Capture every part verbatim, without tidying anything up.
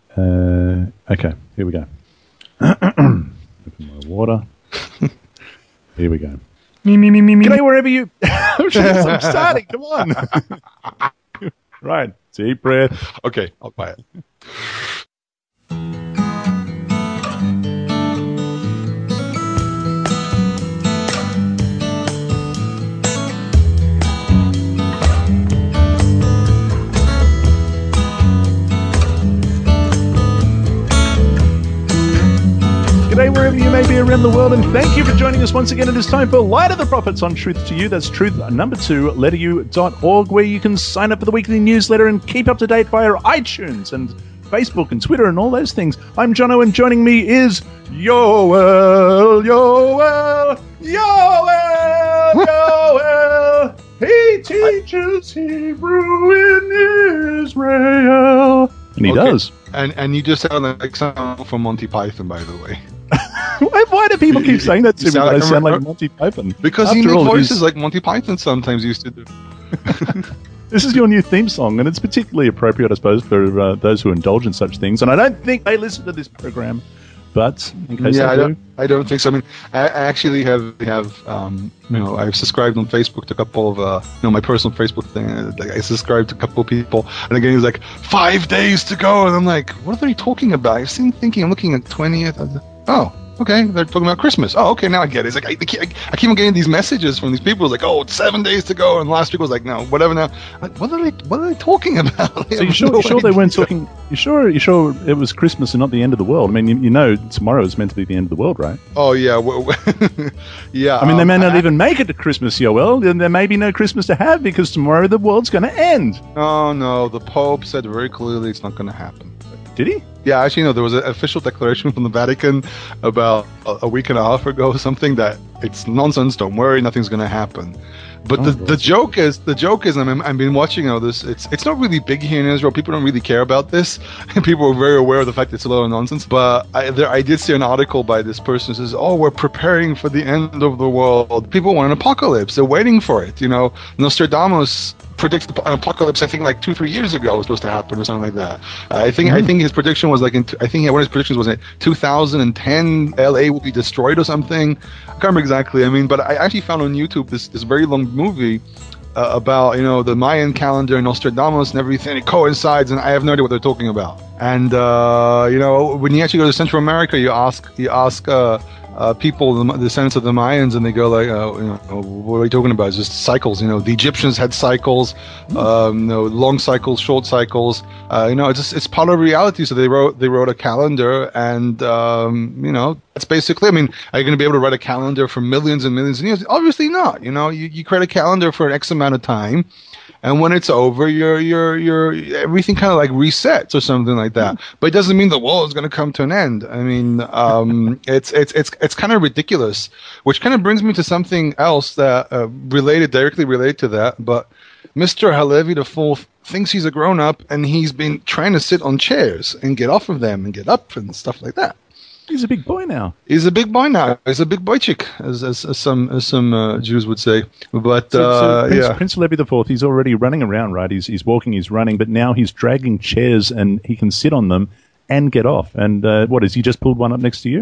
Uh, okay, here we go. Open my water. Here we go. Me, me, me, me, me. G'day wherever you... Jeez, I'm starting, come on. Right, deep breath. Okay, I'll buy it. G'day wherever you may be around the world, and thank you for joining us once again. It is time for Light of the Prophets on Truth to You. That's truth number two, letter u dot org, where you can sign up for the weekly newsletter and keep up to date via iTunes and Facebook and Twitter and all those things. I'm Jono, and joining me is Yoel, Yoel, Yoel, Yoel. He teaches Hebrew in Israel. And he okay. does. And and you just sound like someone from Monty Python, by the way. why, why do people keep saying that to me? Sound, I sound like Monty Python. Because you make voices like Monty Python sometimes used to do. This is your new theme song, and it's particularly appropriate, I suppose, for uh, those who indulge in such things. And I don't think they listen to this program, but in case yeah, they I do, don't, I don't think so. I mean, I I actually have have um, you know, I've subscribed on Facebook to a couple of uh, you know, my personal Facebook thing. Like, I subscribed to a couple of people, and again, he was like five days to go, and I'm like, what are they talking about? I seem thinking I'm looking at twentieth. Oh. Okay, they're talking about Christmas. Oh, okay, now I get it. It's like I, I, I keep on getting these messages from these people. It's like, oh, it's seven days to go, and last week was like, no, whatever. Now, like, what are they? What are they talking about? So you sure? No you sure they weren't talking? You sure? You sure it was Christmas and not the end of the world? I mean, you, you know, tomorrow is meant to be the end of the world, right? Oh yeah, well, yeah. I mean, they um, may not I, even make it to Christmas, Yoel, and there may be no Christmas to have because tomorrow the world's going to end. Oh no, the Pope said very clearly it's not going to happen. Did he? Yeah, actually, no. There was an official declaration from the Vatican about a, a week and a half ago, something that it's nonsense. Don't worry, nothing's going to happen. But oh, the, the joke is, the joke is, I mean, I've been watching all this. It's it's not really big here in Israel. People don't really care about this. People are very aware of the fact that it's a lot of nonsense. But I, there, I did see an article by this person who says, "Oh, we're preparing for the end of the world. People want an apocalypse. They're waiting for it." You know, Nostradamus predicted an apocalypse. I think like two, three years ago it was supposed to happen or something like that. Uh, I think mm. I think his prediction was like in. I think one of his predictions was in two thousand ten. L A will be destroyed or something. I can't remember exactly. I mean, but I actually found on YouTube this this very long movie uh, about, you know, the Mayan calendar and Nostradamus and everything. It coincides, and I have no idea what they're talking about. And uh, you know, when you actually go to Central America, you ask you ask uh, uh, people, the descendants of the Mayans, and they go like, uh, you know, what are you talking about? It's just cycles. You know, the Egyptians had cycles, um, you know, long cycles, short cycles. Uh, you know, it's just, it's part of reality. So they wrote they wrote a calendar, and um, you know, that's basically. I mean, are you going to be able to write a calendar for millions and millions of years? Obviously not. You know, you, you create a calendar for an X amount of time, and when it's over, you're you're you're everything kind of like resets or something like that. Mm. But it doesn't mean the world is going to come to an end. I mean, um, it's it's it's it's kind of ridiculous. Which kind of brings me to something else that uh, related directly related to that. But Mister Halevi the Fourth thinks he's a grown up, and he's been trying to sit on chairs and get off of them and get up and stuff like that. He's a big boy now. He's a big boy now. He's a big boy chick, as as, as some as some uh, Jews would say. But so, uh, so Prince, yeah, Prince Levi the Fourth. He's already running around, right? He's he's walking, he's running, but now he's dragging chairs, and he can sit on them and get off. And uh, what is he just pulled one up next to you?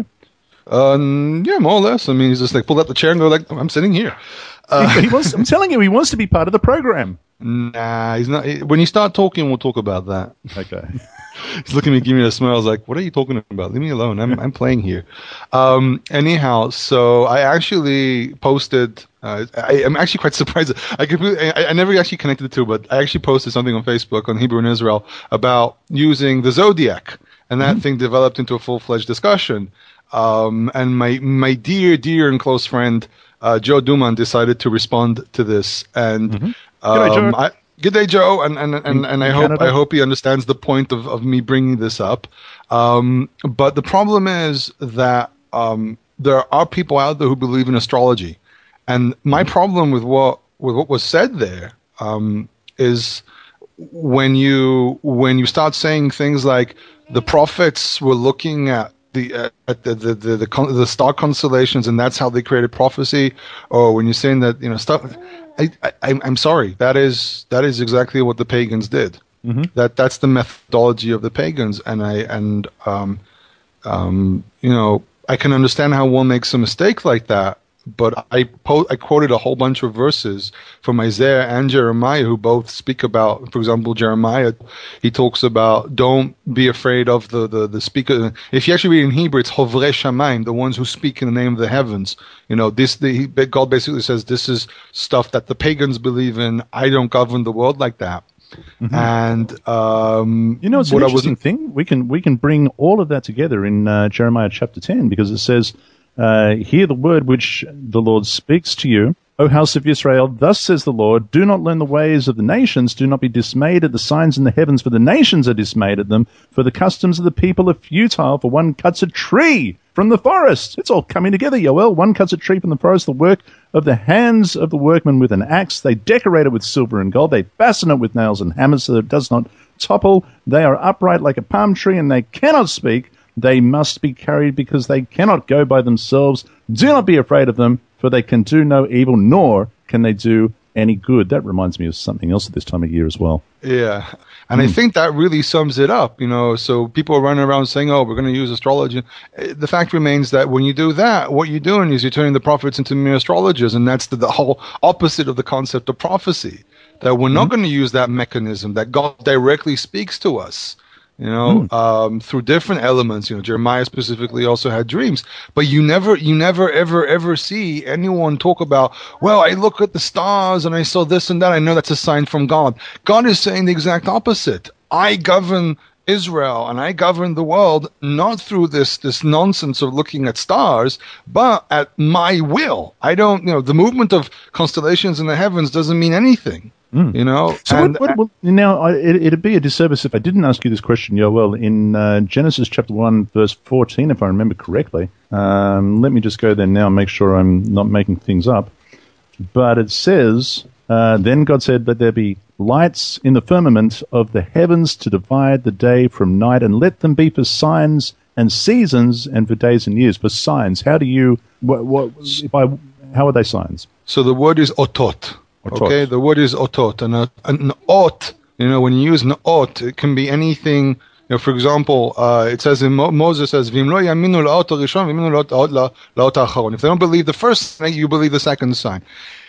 Um, yeah, more or less. I mean, he's just like pulled out the chair and go like, oh, I'm sitting here. Uh, he, he wants, I'm telling you, he wants to be part of the program. Nah, he's not. When you start talking, we'll talk about that. Okay. He's looking at me, giving me a smile. I was like, what are you talking about? Leave me alone. I'm I'm playing here. Um, anyhow, so I actually posted. Uh, I, I'm actually quite surprised. I, could, I I never actually connected the two, but I actually posted something on Facebook on Hebrew in Israel about using the zodiac, and that mm-hmm. thing developed into a full-fledged discussion. Um, and my my dear, dear and close friend uh, Joe Duman decided to respond to this, and mm-hmm. um, G'day, Joe. I, Good day, Joe, and and and, and I hope I hope he understands the point of, of me bringing this up. Um, but the problem is that um, there are people out there who believe in astrology, and my problem with what with what was said there um, is when you when you start saying things like the prophets were looking at the uh, at the the the, the, con- the star constellations, and that's how they created prophecy, or when you're saying that, you know, stuff. I, I, I'm sorry. That is that is exactly what the pagans did. Mm-hmm. That that's the methodology of the pagans, and I and um, um, you know, I can understand how one makes a mistake like that. But I po- I quoted a whole bunch of verses from Isaiah and Jeremiah, who both speak about, for example, Jeremiah, he talks about don't be afraid of the, the, the speaker. If you actually read in Hebrew, it's Hovrei Shamayim, the ones who speak in the name of the heavens. You know, this the, God basically says this is stuff that the pagans believe in. I don't govern the world like that. Mm-hmm. And um, you know, it's an interesting thing. We can we can bring all of that together in uh, Jeremiah chapter ten, because it says, Uh, hear the word which the Lord speaks to you, O house of Israel. Thus says the Lord, do not learn the ways of the nations. Do not be dismayed at the signs in the heavens, for the nations are dismayed at them. For the customs of the people are futile, for one cuts a tree from the forest. It's all coming together, Yoel. One cuts a tree from the forest, the work of the hands of the workman with an axe. They decorate it with silver and gold. They fasten it with nails and hammers so that it does not topple. They are upright like a palm tree, and they cannot speak. They must be carried because they cannot go by themselves. Do not be afraid of them, for they can do no evil, nor can they do any good. That reminds me of something else at this time of year as well. Yeah, and mm. I think that really sums it up, you know. So people are running around saying, oh, we're going to use astrology. The fact remains that when you do that, what you're doing is you're turning the prophets into mere astrologers, and that's the, the whole opposite of the concept of prophecy, that we're mm. not going to use that mechanism, that God directly speaks to us. You know, mm. um, through different elements. You know, Jeremiah specifically also had dreams, but you never, you never, ever, ever see anyone talk about, well, I look at the stars and I saw this and that. I know that's a sign from God. God is saying the exact opposite. I govern Israel and I govern the world not through this this nonsense of looking at stars, but at my will. I don't, you know, the movement of constellations in the heavens doesn't mean anything. Mm. You know, so and, what, what, what, now I, it, it'd be a disservice if I didn't ask you this question, Yoel. In uh, Genesis chapter one, verse fourteen, if I remember correctly. Um, let me just go there now and make sure I'm not making things up. But it says, uh, then God said, let there be lights in the firmament of the heavens to divide the day from night, and let them be for signs and seasons and for days and years. For signs, how do you? What? what if I? How are they signs? So the word is otot. Okay, the word is otot, and a, an ot, you know, when you use an ot, it can be anything. You know, for example, uh, it says in Mo- Moses says, "V'im lo yaminu la'ot harishon, v'im lo la'ot ha'acharon." If they don't believe the first sign, you believe the second sign.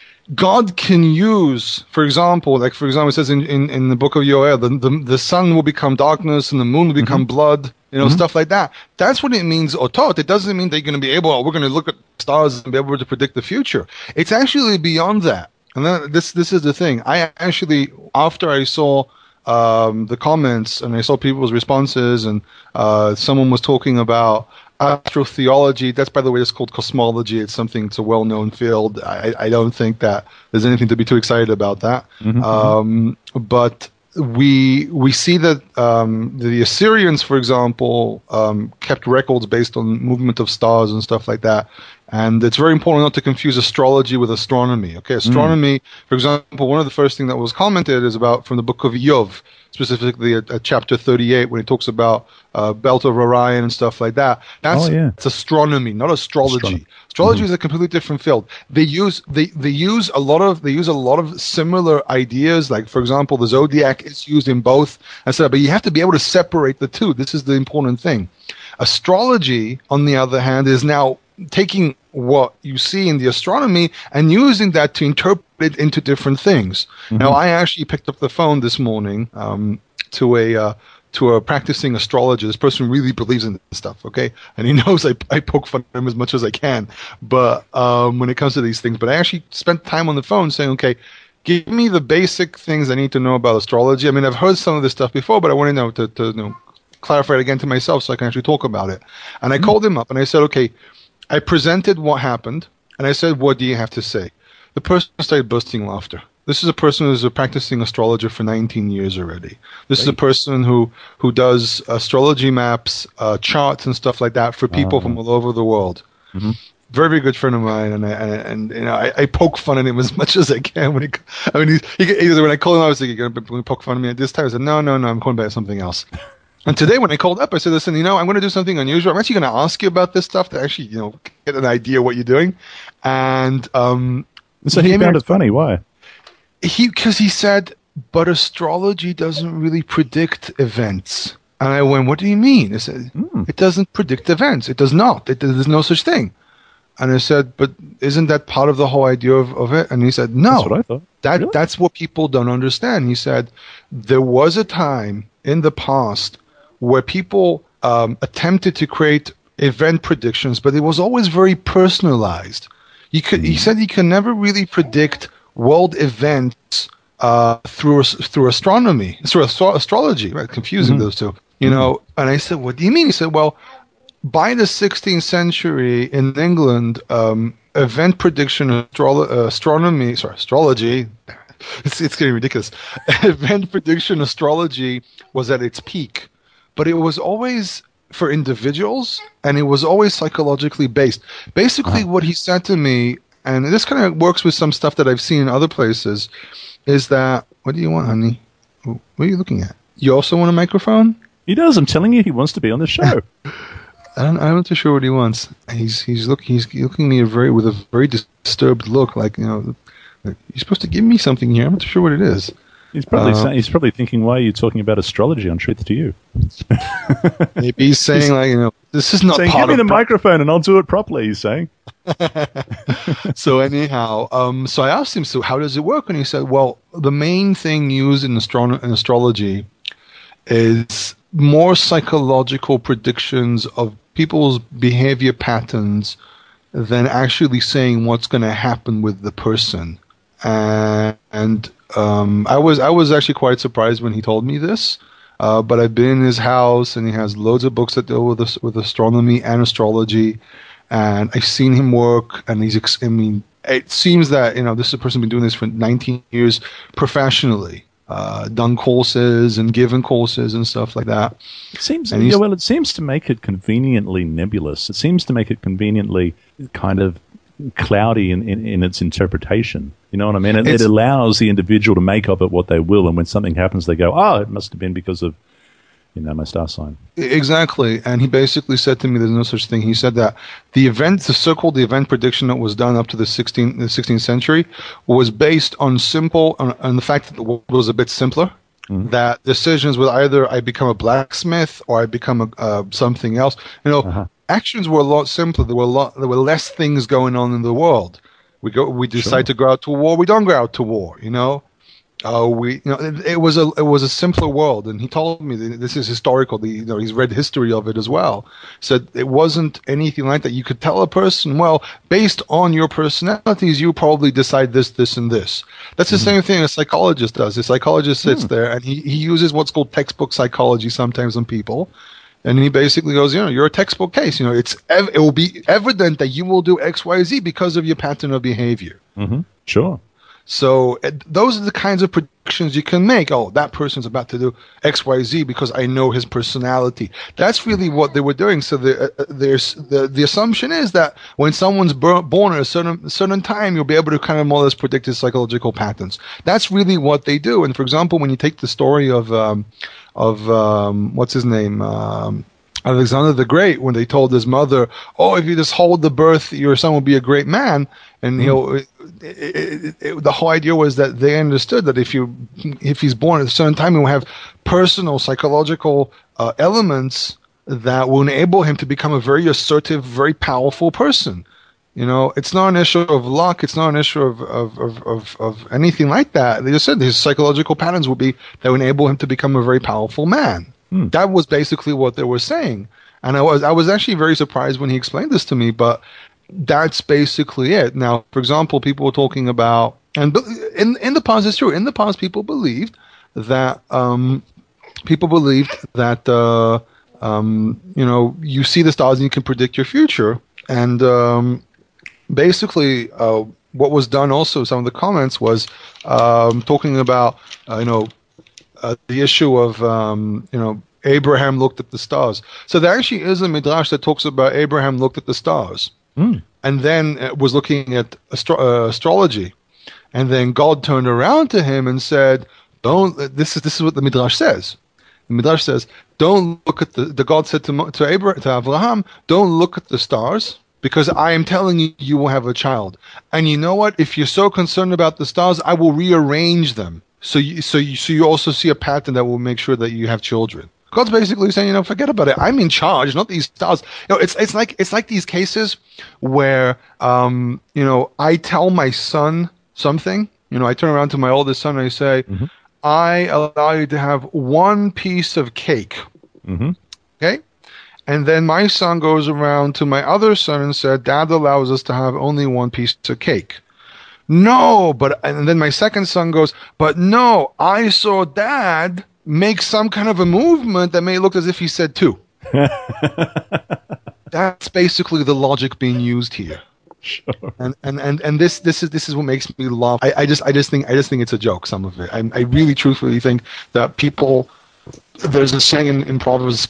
God can use, for example, like for example, it says in, in, in the book of Yoel, the, the the sun will become darkness and the moon will become mm-hmm. blood. You know, mm-hmm. stuff like that. That's what it means, otot. It doesn't mean they're going to be able. Oh, we're going to look at stars and be able to predict the future. It's actually beyond that. And then this this is the thing. I actually, after I saw um, the comments and I saw people's responses, and uh, someone was talking about astrotheology. That's, by the way, it's called cosmology. It's something. It's a well-known field. I, I don't think that there's anything to be too excited about that. Mm-hmm. Um, but we we see that um, the Assyrians, for example, um, kept records based on movement of stars and stuff like that. And it's very important not to confuse astrology with astronomy. Okay, astronomy, mm. for example, one of the first things that was commented is about from the book of Yov, specifically at, at chapter thirty-eight, when he talks about uh, belt of Orion and stuff like that. That's oh, yeah. it's astronomy, not astrology. Astronomy, astrology mm-hmm. is a completely different field. They use they, they use a lot of they use a lot of similar ideas. Like, for example, the zodiac is used in both, and so. But you have to be able to separate the two. This is the important thing. Astrology, on the other hand, is now taking what you see in the astronomy and using that to interpret it into different things. Mm-hmm. Now, I actually picked up the phone this morning um, to a uh, to a practicing astrologer. This person really believes in this stuff, okay? And he knows I, I poke fun at him as much as I can. But um, when it comes to these things, but I actually spent time on the phone saying, okay, give me the basic things I need to know about astrology. I mean, I've heard some of this stuff before, but I want to know to, to you know, clarify it again to myself so I can actually talk about it. And I mm-hmm. called him up and I said, okay, I presented what happened, and I said, what do you have to say? The person started bursting laughter. This is a person who's a practicing astrologer for nineteen years already. This right. is a person who, who does astrology maps, uh, charts, and stuff like that for people uh-huh. from all over the world. Mm-hmm. Very, very good friend of mine, and I, and, and you know, I, I poke fun at him as much as I can. When he, I mean, he, he, he, when I called him, I was like, "You're going to poke fun at me." At this time, I said, "No, no, no, I'm calling about something else." And today, when I called up, I said, listen, you know, I'm going to do something unusual. I'm actually going to ask you about this stuff to actually, you know, get an idea of what you're doing. And um, so he, he found it funny. Why? He because he said but astrology doesn't really predict events. And I went, what do you mean? I said, mm. it doesn't predict events. It does not. It, there's no such thing. And I said, but isn't that part of the whole idea of, of it? And he said, no. That's what I thought. That, really? That's what people don't understand. He said, there was a time in the past where people um, attempted to create event predictions, but it was always very personalized. You could, mm. He said you can never really predict world events uh, through through astronomy, through astro- astrology, right? Confusing mm-hmm. those two. You know, and I said, what do you mean? He said, well, by the sixteenth century in England, um, event prediction, astro- uh, astronomy, sorry, astrology, it's, it's getting ridiculous. Event prediction astrology was at its peak, but it was always for individuals, and it was always psychologically based. Basically, uh-huh. what he said to me, and this kind of works with some stuff that I've seen in other places, is that, what do you want, honey? What are you looking at? You also want a microphone? He does. I'm telling you, he wants to be on the show. I don't, I'm not too sure what he wants. He's he's looking he's looking at me very with a very disturbed look, like, you know, you're supposed to give me something here. I'm not too sure what it is. He's probably uh, saying, he's probably thinking, why are you talking about astrology on Truth to You? Maybe he's saying, he's, like, you know, this is not saying, part give me of the pro- microphone and I'll do it properly. He's saying. So anyhow, um, so I asked him, so how does it work? And he said, well, the main thing used in, astro- in astrology is more psychological predictions of people's behavior patterns than actually saying what's going to happen with the person. Uh, and um, I was I was actually quite surprised when he told me this. Uh, but I've been in his house, and he has loads of books that deal with this, with astronomy and astrology. And I've seen him work, and he's. Ex- I mean, it seems that, you know, this is a person who's been doing this for nineteen years professionally. Uh, done courses and given courses and stuff like that. It seems, yeah, well, it seems to make it conveniently nebulous. It seems to make it conveniently kind of cloudy in, in, in its interpretation. You know what I mean? It, it allows the individual to make of it what they will, and when something happens, they go, oh, it must have been because of, you know, my star sign. Exactly. And he basically said to me, there's no such thing. He said that the event, the so-called the event prediction that was done up to the sixteenth, the sixteenth century was based on simple, on, on the fact that the world was a bit simpler. Mm-hmm. That decisions would either I become a blacksmith or I become a, uh, something else. You know, uh-huh. actions were a lot simpler. There were a lot, there were less things going on in the world. We go, we decide sure. to go out to war. We don't go out to war. You know. Uh, we, you know, it, it was a it was a simpler world, and he told me that this is historical. The, you know, he's read history of it as well. Said it wasn't anything like that. You could tell a person, well, based on your personalities, you probably decide this, this, and this. That's the mm-hmm. same thing a psychologist does. A psychologist sits mm. there and he, he uses what's called textbook psychology sometimes on people, and he basically goes, you know, you're a textbook case. You know, it's ev- it will be evident that you will do X, Y, Z because of your pattern of behavior. Mm-hmm. Sure. So uh, those are the kinds of predictions you can make. Oh, that person's about to do X, Y, Z because I know his personality. That's really what they were doing. So the, uh, there's the the assumption is that when someone's bur- born at a certain certain time, you'll be able to kind of more or less predict his psychological patterns. That's really what they do. And for example, when you take the story of um, of um, what's his name. Um, Alexander the Great, when they told his mother, "Oh, if you just hold the birth, your son will be a great man," and mm. you know, it, it, it, it, the whole idea was that they understood that if you, if he's born at a certain time, he will have personal, psychological uh, elements that will enable him to become a very assertive, very powerful person. You know, it's not an issue of luck. It's not an issue of of, of, of, of anything like that. They just said his psychological patterns will be that will enable him to become a very powerful man. Hmm. That was basically what they were saying. And I was I was actually very surprised when he explained this to me, but that's basically it. Now, for example, people were talking about, and in in the past, it's true, in the past, people believed that, um, people believed that, uh, um, you know, you see the stars and you can predict your future. And um, basically, uh, what was done also, some of the comments was um, talking about, uh, you know, Uh, the issue of, um, you know, Abraham looked at the stars. So there actually is a midrash that talks about Abraham looked at the stars mm. and then was looking at astro- uh, astrology. And then God turned around to him and said, don't, this is, this is what the midrash says. The midrash says, don't look at the, the God said to, to Abraham, to Abraham, don't look at the stars, because I am telling you, you will have a child. And you know what? If you're so concerned about the stars, I will rearrange them. So you, so you, so you also see a pattern that will make sure that you have children. God's basically saying, you know, forget about it. I'm in charge, not these stars. You know, it's it's like it's like these cases where, um, you know, I tell my son something. You know, I turn around to my oldest son and I say, mm-hmm. I allow you to have one piece of cake. Mm-hmm. Okay. And then my son goes around to my other son and said, Dad allows us to have only one piece of cake. No, but, and then my second son goes, but no, I saw Dad make some kind of a movement that may look as if he said two. That's basically the logic being used here. Sure. And, and, and, and this, this is, this is what makes me laugh. I, I just, I just think, I just think it's a joke, some of it. I, I really truthfully think that people, there's a saying in, in Proverbs,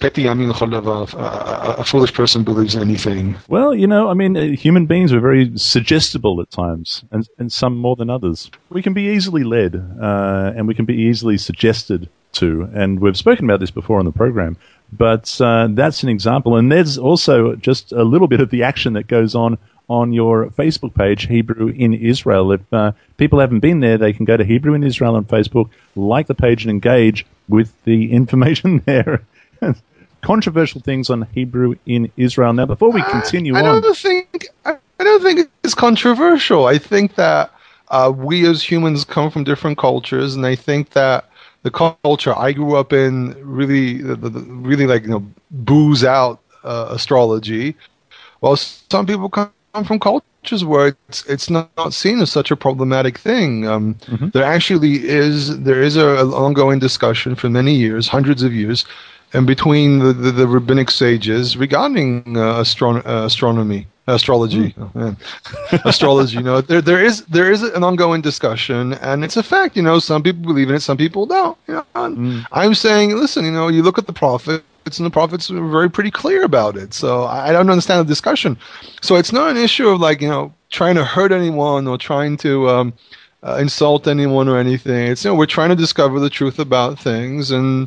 a, a foolish person believes anything. Well, you know, I mean, uh, human beings are very suggestible at times, and, and some more than others. We can be easily led, uh, and we can be easily suggested to, and we've spoken about this before on the program, but uh, that's an example. And there's also just a little bit of the action that goes on on your Facebook page, Hebrew in Israel. If uh, people haven't been there, they can go to Hebrew in Israel on Facebook, like the page, and engage with the information there. Controversial things on Hebrew in Israel. Now, before we continue I, I on, don't think I, I don't think it's controversial. I think that uh, we as humans come from different cultures, and I think that the culture I grew up in really, the, the, really like you know, boos out uh, astrology. While some people come from cultures where it's it's not, not seen as such a problematic thing. Um, mm-hmm. There actually is there is a, an ongoing discussion for many years, hundreds of years, and between the, the, the rabbinic sages regarding uh, astron- uh, astronomy, astrology, mm. oh, man. astrology. You know, there there is there is an ongoing discussion, and it's a fact. You know, some people believe in it, some people don't. You know, mm. I'm saying, listen, you know, you look at the prophet. And the prophets were very pretty clear about it. So I don't understand the discussion. So it's not an issue of like, you know, trying to hurt anyone or trying to um, uh, insult anyone or anything. It's, you know, we're trying to discover the truth about things. And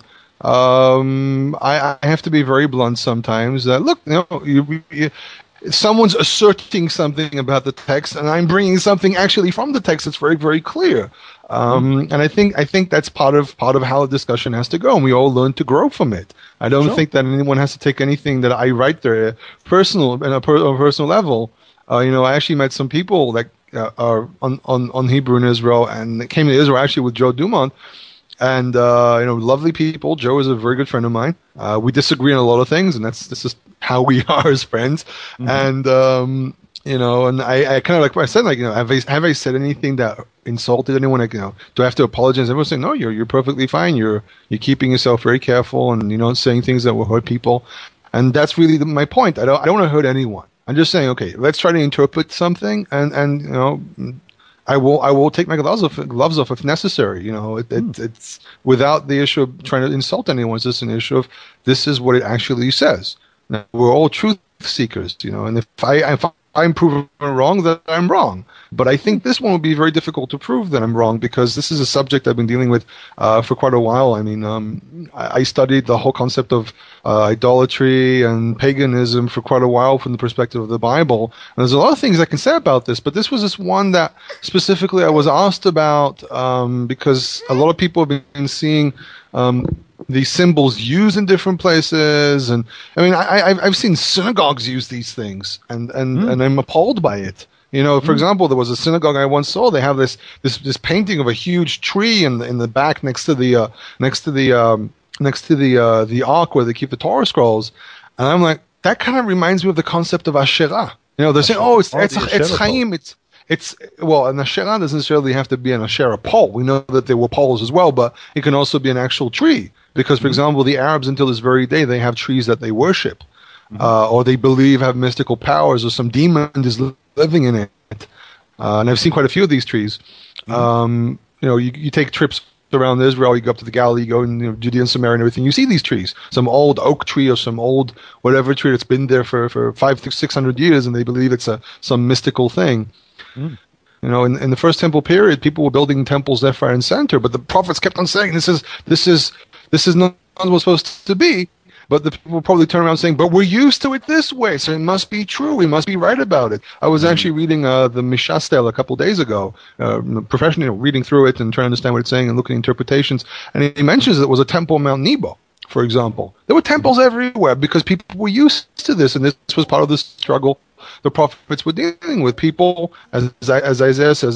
um, I, I have to be very blunt sometimes that, look, you know, you, you, someone's asserting something about the text and I'm bringing something actually from the text that's very, very clear. Um, and I think I think that's part of part of how the discussion has to go, and we all learn to grow from it. I don't sure. think that anyone has to take anything that I write there personal on a, per, on a personal level. Uh, you know, I actually met some people that uh, are on, on, on Hebrew in Israel, and came to Israel actually with Joe Dumont, and uh, you know, lovely people. Joe is a very good friend of mine. Uh, we disagree on a lot of things, and that's this is how we are as friends. Mm-hmm. And um, you know, and I, I kind of like I said, like you know, have I have I said anything that insulted anyone? Like, you know, do I have to apologize? Everyone's saying, no, you're you're perfectly fine. You're you're keeping yourself very careful, and you know, saying things that will hurt people. And that's really the, my point. I don't I don't want to hurt anyone. I'm just saying, okay, let's try to interpret something, and and you know, I will I will take my gloves off gloves off if necessary. You know, it, it, it's without the issue of trying to insult anyone. It's just an issue of this is what it actually says. Now, we're all truth seekers, you know, and if I if I'm proven wrong, that I'm wrong. But I think this one would be very difficult to prove that I'm wrong, because this is a subject I've been dealing with uh, for quite a while. I mean, um, I, I studied the whole concept of uh, idolatry and paganism for quite a while from the perspective of the Bible. And there's a lot of things I can say about this, but this was this one that specifically I was asked about um, because a lot of people have been seeing um, these symbols used in different places, and I mean, I, I've I've seen synagogues use these things, and and, mm. and I'm appalled by it. You know, for mm. example, there was a synagogue I once saw. They have this this this painting of a huge tree in the in the back next to the uh, next to the um, next to the uh, the ark where they keep the Torah scrolls, and I'm like, that kind of reminds me of the concept of Asherah. You know, they're saying, oh, it's oh, it's it's Chaim, it's It's well, an Asherah doesn't necessarily have to be an Asherah pole. We know that there were poles as well, but it can also be an actual tree. Because, for mm-hmm. example, the Arabs until this very day, they have trees that they worship, mm-hmm. uh, or they believe have mystical powers, or some demon is living in it. Uh, and I've seen quite a few of these trees. Mm-hmm. Um, you know, you, you take trips around Israel, you go up to the Galilee, you go in you know, Judea and Samaria and everything, you see these trees. Some old oak tree or some old whatever tree that's been there for, for five, six hundred years, and they believe it's a some mystical thing. Mm. You know, in, in the first temple period, people were building temples left, right, and center, but the prophets kept on saying, this is this is this is not what it's supposed to be. but the people will probably turn around saying, but we're used to it this way, so it must be true. We must be right about it. I was actually reading uh, the Mishastel a couple days ago, uh, professionally, you know, reading through it and trying to understand what it's saying and looking at interpretations, and he mentions that it was a temple on Mount Nebo, for example. There were temples everywhere because people were used to this, and this was part of the struggle the prophets were dealing with. People, as as Isaiah says,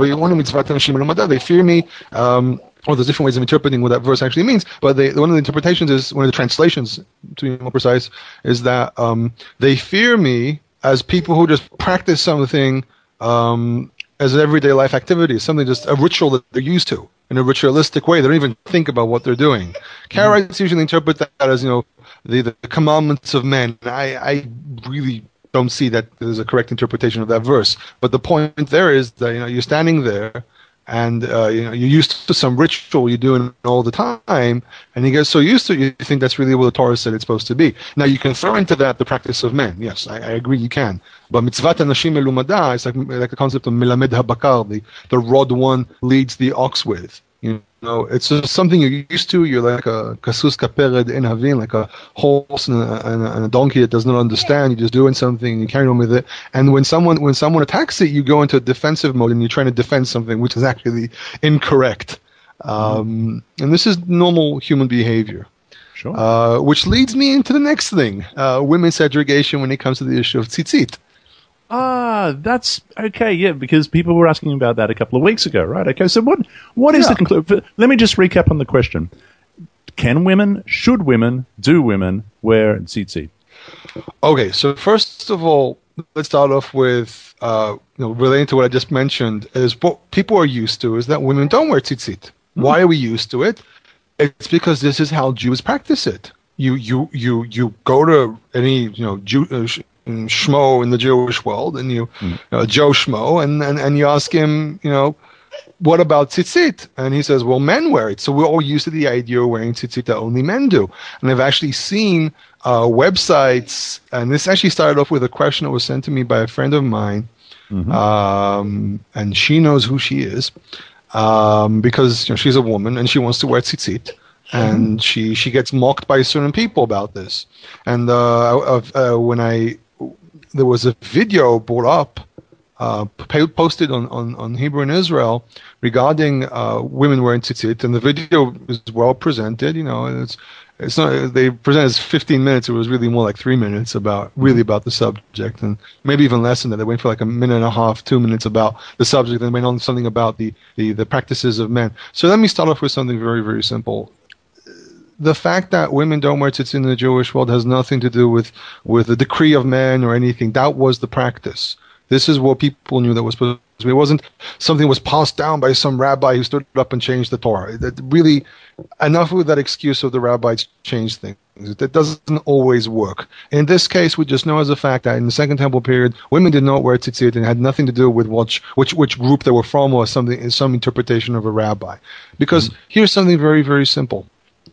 they fear me. Um, or there's different ways of interpreting what that verse actually means, but they, one of the interpretations is, one of the translations, to be more precise, is that um, they fear me as people who just practice something um, as an everyday life activity, something just a ritual that they're used to in a ritualistic way. They don't even think about what they're doing. Mm-hmm. Karaites usually interpret that as, you know, the, the commandments of men. I, I really don't see that there's a correct interpretation of that verse. But the point there is that, you know, you're standing there, and uh, you know, you're used to some ritual you're doing all the time, and you get so used to it, you think that's really what the Torah said it's supposed to be. Now, you can throw into that the practice of men. Yes, I, I agree you can. But mitzvat anashim melumada, it's like, like the concept of melamed habakar, the, the rod one leads the ox with. You know, it's just something you're used to. You're like a kasus kapered in havin, like a horse and a, and, a, and a donkey that does not understand. You're just doing something, and you carry on with it. And when someone when someone attacks it, you go into a defensive mode, and you're trying to defend something which is actually incorrect. Um, and this is normal human behavior. Sure. Uh, which leads me into the next thing: uh, women's segregation when it comes to the issue of tzitzit. Ah, that's okay, yeah, because people were asking about that a couple of weeks ago, right? Okay, so what what is yeah. the conclusion? Let me just recap on the question. Can women, should women, do women wear tzitzit? Okay, so first of all, let's start off with, uh, you know, relating to what I just mentioned, is what people are used to is that women don't wear tzitzit. Mm-hmm. Why are we used to it? It's because this is how Jews practice it. You you you you go to any, you know, Jew, uh, Shmo in the Jewish world, and you, mm. uh, Joe Shmo, and, and, and you ask him, you know, what about tzitzit? And he says, well, men wear it. So we're all used to the idea of wearing tzitzit that only men do. And I've actually seen uh, websites, and this actually started off with a question that was sent to me by a friend of mine, mm-hmm. um, and she knows who she is, um, because, you know, she's a woman and she wants to wear tzitzit. And she, she gets mocked by certain people about this. And uh, uh, when I there was a video brought up, uh, posted on, on, on Hebrew in Israel regarding uh, women wearing tzitzit, and the video is well presented. You know, it's it's not they present as fifteen minutes. It was really more like three minutes about really about the subject, and maybe even less than that. They went for like a minute and a half, two minutes about the subject, and went on something about the the, the practices of men. So let me start off with something very very simple. The fact that women don't wear tzitzit in the Jewish world has nothing to do with, with the decree of men or anything. That was the practice. This is what people knew that was supposed to be. It wasn't something that was passed down by some rabbi who stood up and changed the Torah. That really, enough with that excuse of the rabbis changed things. That doesn't always work. In this case, we just know as a fact that in the Second Temple period, women did not wear tzitzit, and it had nothing to do with which which, which group they were from or something, some interpretation of a rabbi. Because mm-hmm. here's something very, very simple.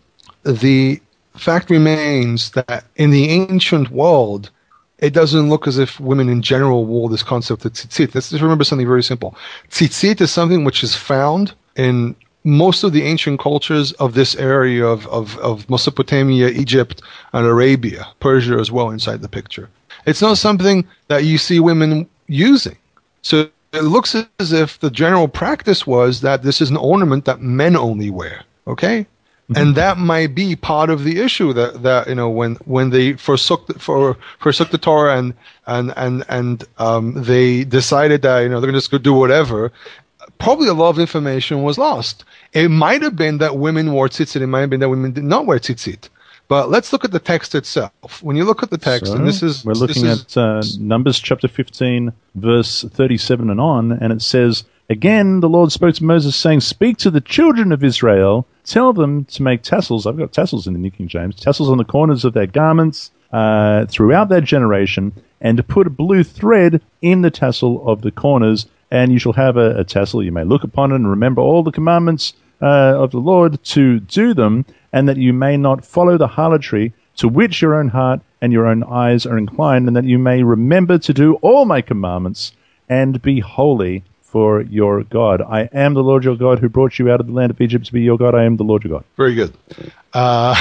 The fact remains that in the ancient world, it doesn't look as if women in general wore this concept of tzitzit. Let's just remember something very simple. Tzitzit is something which is found in most of the ancient cultures of this area of, of, of Mesopotamia, Egypt, and Arabia, Persia as well inside the picture. It's not something that you see women using. So it looks as if the general practice was that this is an ornament that men only wear. Okay? And that might be part of the issue that, that you know when, when they forsook the, for forsook the Torah and and and and um, they decided that you know they're just going to do whatever. Probably a lot of information was lost. It might have been that women wore tzitzit. It might have been that women did not wear tzitzit. But let's look at the text itself. When you look at the text, so and this is we're looking this at uh, Numbers chapter fifteen, verse thirty-seven and on, and it says. Again, the Lord spoke to Moses, saying, speak to the children of Israel, tell them to make tassels. I've got tassels in the New King James. Tassels on the corners of their garments uh, throughout their generation, and to put a blue thread in the tassel of the corners. And you shall have a, a tassel. You may look upon it and remember all the commandments uh, of the Lord to do them, and that you may not follow the harlotry to which your own heart and your own eyes are inclined, and that you may remember to do all my commandments and be holy. for your God. I am the Lord your God who brought you out of the land of Egypt to be your God. I am the Lord your God. Very good. Uh,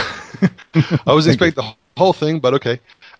I was expecting the whole thing, but okay.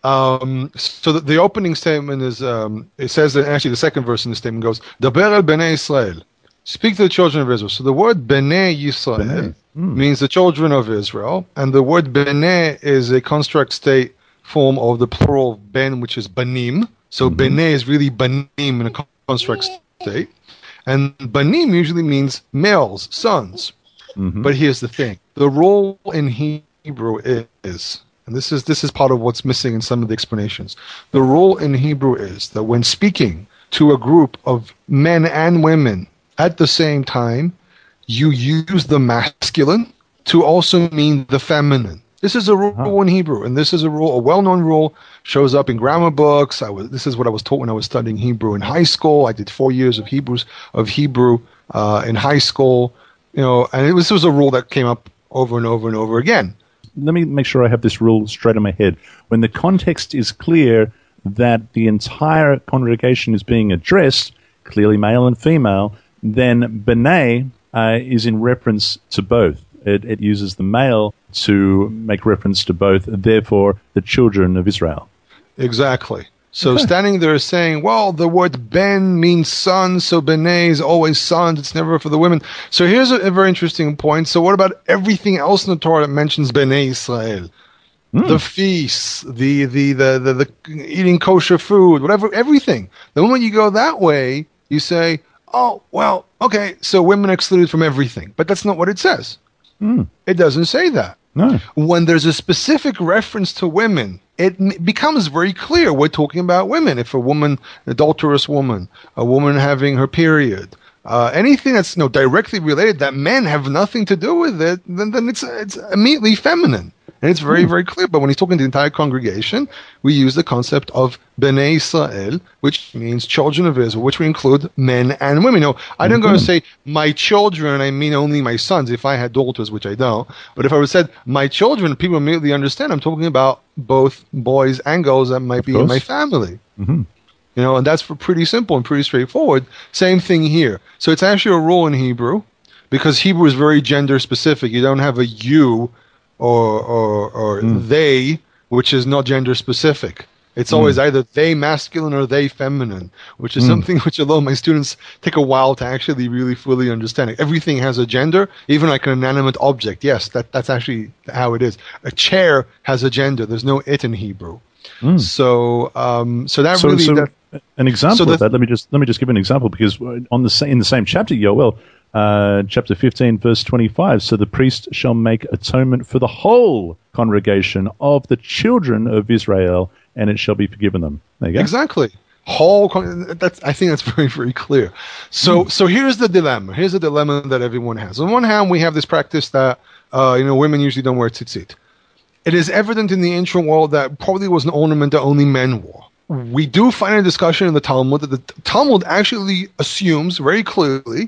Um, so the, the opening statement is, um, it says that actually the second verse in the statement goes, Daber el Bnei Israel. Speak to the children of Israel. So the word Bnei Yisrael Bnei. Mm. means the children of Israel, and the word Bnei is a construct state form of the plural of Ben, which is Banim. So mm-hmm. Bnei is really Banim in a construct state. And Banim usually means males, sons. Mm-hmm. But here's the thing. The role in Hebrew is, and this is this is part of what's missing in some of the explanations, the role in Hebrew is that when speaking to a group of men and women at the same time, you use the masculine to also mean the feminine. This is a rule oh. in Hebrew, and this is a rule, a well-known rule, shows up in grammar books. I was, this is what I was taught when I was studying Hebrew in high school. I did four years of Hebrews of Hebrew uh, in high school, you know, and it was, this was a rule that came up over and over and over again. Let me make sure I have this rule straight in my head. When the context is clear that the entire congregation is being addressed, clearly male and female, then B'nai uh, is in reference to both. It, it uses the male to make reference to both, therefore the children of Israel. Exactly. So Okay. standing there saying, well, the word Ben means son, so B'nai is always sons, it's never for the women. So here's a, a very interesting point. So what about everything else in the Torah that mentions B'nai Israel? Mm. The feasts, the, the, the, the, the eating kosher food, whatever, everything. The moment you go that way, you say, oh, well, okay, so women are excluded from everything. But that's not what it says. Mm. It doesn't say that. No. When there's a specific reference to women, it m- becomes very clear we're talking about women. If a woman, an adulterous woman, a woman having her period, uh, anything that's you know, directly related that men have nothing to do with it, then, then it's it's immediately feminine. And it's very, very clear. But when he's talking to the entire congregation, we use the concept of Bnei Israel, which means children of Israel, which we include men and women. No, I don't mm-hmm. go to say my children, I mean only my sons, if I had daughters, which I don't. But if I would said my children, people immediately understand I'm talking about both boys and girls that might be in my family. Mm-hmm. You know, and that's pretty simple and pretty straightforward. Same thing here. So it's actually a rule in Hebrew, because Hebrew is very gender specific. You don't have a you or or, or mm. they, which is not gender specific. It's mm. always either they masculine or they feminine, which is mm. something which although my students take a while to actually really fully understand. Everything has a gender, even like an inanimate object. Yes, that, that's actually how it is. A chair has a gender. There's no it in Hebrew. Mm. So um, so that so, really... So that, an example so of that, let me just let me just give an example, because on the sa- in the same chapter, Yoel, Uh, chapter fifteen, verse twenty-five. So the priest shall make atonement for the whole congregation of the children of Israel, and it shall be forgiven them. There you go. Exactly. Whole. Con- that's. I think that's very, very clear. So, mm. so here's the dilemma. Here's the dilemma that everyone has. On one hand, we have this practice that uh, you know women usually don't wear tzitzit. It is evident in the ancient world that probably was an ornament that only men wore. We do find a discussion in the Talmud that the Talmud actually assumes very clearly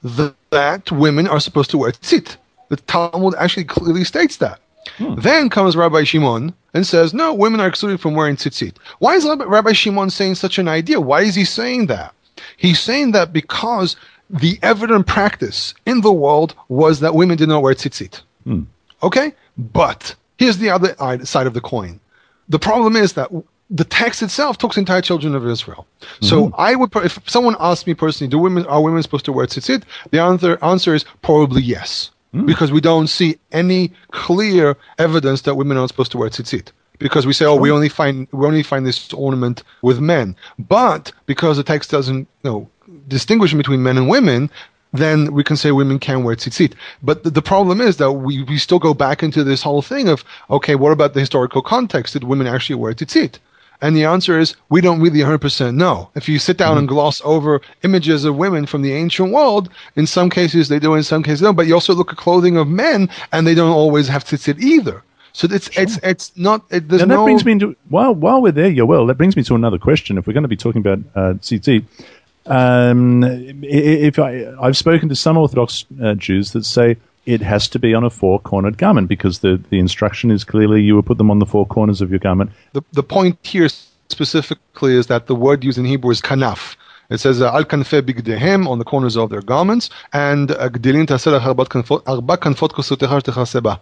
that women are supposed to wear tzitzit. The Talmud actually clearly states that. Hmm. Then comes Rabbi Shimon and says, no, women are excluded from wearing tzitzit. Why is Rabbi Shimon saying such an idea? Why is he saying that? He's saying that because the evident practice in the world was that women did not wear tzitzit. Hmm. Okay? But here's the other side of the coin. The problem is that the text itself talks entire children of Israel. Mm-hmm. So I would, if someone asked me personally, do women are women supposed to wear tzitzit? The answer answer is probably yes, mm. because we don't see any clear evidence that women are supposed to wear tzitzit. Because we say, oh, we only find we only find this ornament with men. But because the text doesn't, you know, distinguish between men and women, then we can say women can wear tzitzit. But the, the problem is that we, we still go back into this whole thing of, okay, what about the historical context? Did women actually wear tzitzit? And the answer is, we don't really one hundred percent know. If you sit down mm-hmm. and gloss over images of women from the ancient world, in some cases they do, in some cases they don't. But you also look at clothing of men, and they don't always have tzitzit either. So it's sure. it's it's not. It, there's and that no... brings me into while while we're there, Yoel, that brings me to another question. If we're going to be talking about uh, tzitzit, um, if I I've spoken to some Orthodox uh, Jews that say it has to be on a four-cornered garment, because the, the instruction is clearly you will put them on the four corners of your garment. The the point here specifically is that the word used in Hebrew is kanaf, It says al kanfei bigdehem, on the corners of their garments, and gdilim taseh arba kanfot kosotecha techaseh ba.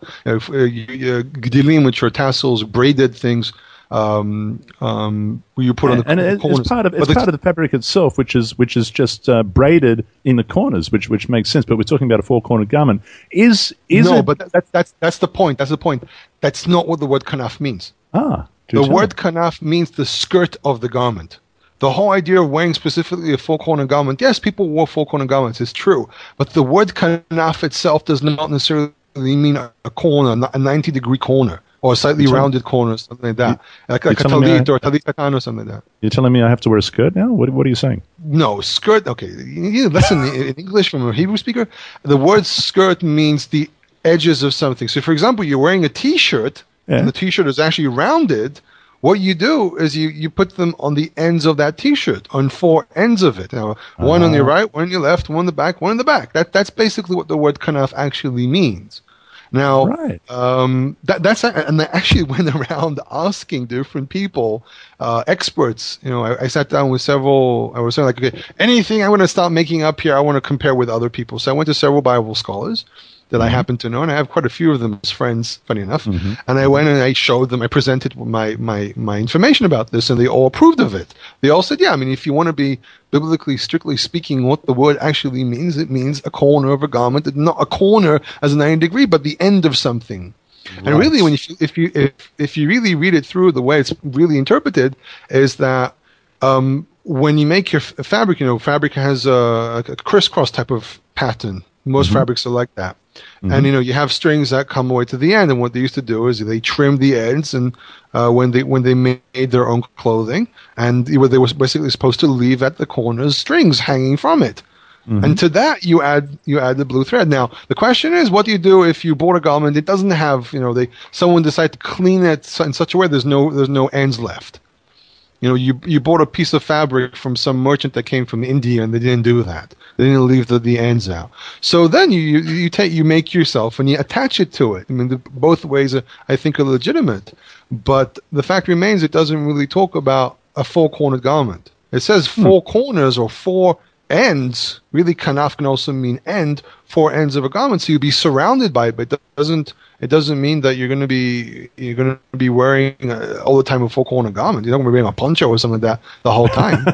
Gdilim, which are tassels, braided things. Um, um, where you put and, on the, and the it, corners. it's part of it's but part of the fabric itself, which is which is just uh, braided in the corners, which which makes sense. But we're talking about a four-cornered garment. Is is no, it, but that's that's that's the point. That's the point. That's not what the word kanaf means. ah The word kanaf means the skirt of the garment. The whole idea of wearing specifically a four-cornered garment. Yes, people wore four-cornered garments. It's true, but the word kanaf itself does not necessarily mean a corner, a ninety-degree corner. Or a slightly You're rounded corner, something like that. You, like like a talit or a talit katan or something like that. You're telling me I have to wear a skirt now? What What are you saying? No, skirt, okay. You listen, in English from a Hebrew speaker, the word skirt means the edges of something. So, for example, you're wearing a T-shirt, yeah. and the T-shirt is actually rounded. What you do is you, you put them on the ends of that T-shirt, on four ends of it. Now, one uh-huh. on your right, one on your left, one on the back, one in the back. That That's basically what the word kanaf actually means. Now, right. um, that, that's and I actually went around asking different people, uh, experts. You know, I, I sat down with several. I was saying like, okay, anything I want to stop making up here, I want to compare with other people. So I went to several Bible scholars that mm-hmm. I happen to know, and I have quite a few of them as friends, funny enough. Mm-hmm. And I went and I showed them, I presented my, my, my information about this, and they all approved of it. They all said, yeah, I mean, if you want to be biblically, strictly speaking, what the word actually means, it means a corner of a garment, not a corner as a ninety degree, but the end of something. Right. And really, when you, if you if, if you really read it through, the way it's really interpreted is that um, when you make your f- fabric, you know, fabric has a, a crisscross type of pattern. Most mm-hmm. fabrics are like that. Mm-hmm. And, you know, you have strings that come away to the end. And what they used to do is they trimmed the ends and uh, when they when they made their own clothing. And they were basically supposed to leave at the corners strings hanging from it. Mm-hmm. And to that, you add you add the blue thread. Now, the question is, what do you do if you bought a garment? It doesn't have, you know, they someone decided to clean it in such a way there's no there's no ends left. You know, you you bought a piece of fabric from some merchant that came from India, and they didn't do that. They didn't leave the, the ends out. So then you you, you take you make yourself and you attach it to it. I mean, the, both ways are, I think, are legitimate. But the fact remains, it doesn't really talk about a four-cornered garment. It says four hmm. corners or four ends. Really, kanaf can also mean end, four ends of a garment. So you'll be surrounded by it, but it doesn't. It doesn't mean that you're going to be you're going to be wearing uh, all the time a four corner garment. You're not going to be wearing a poncho or something like that the whole time.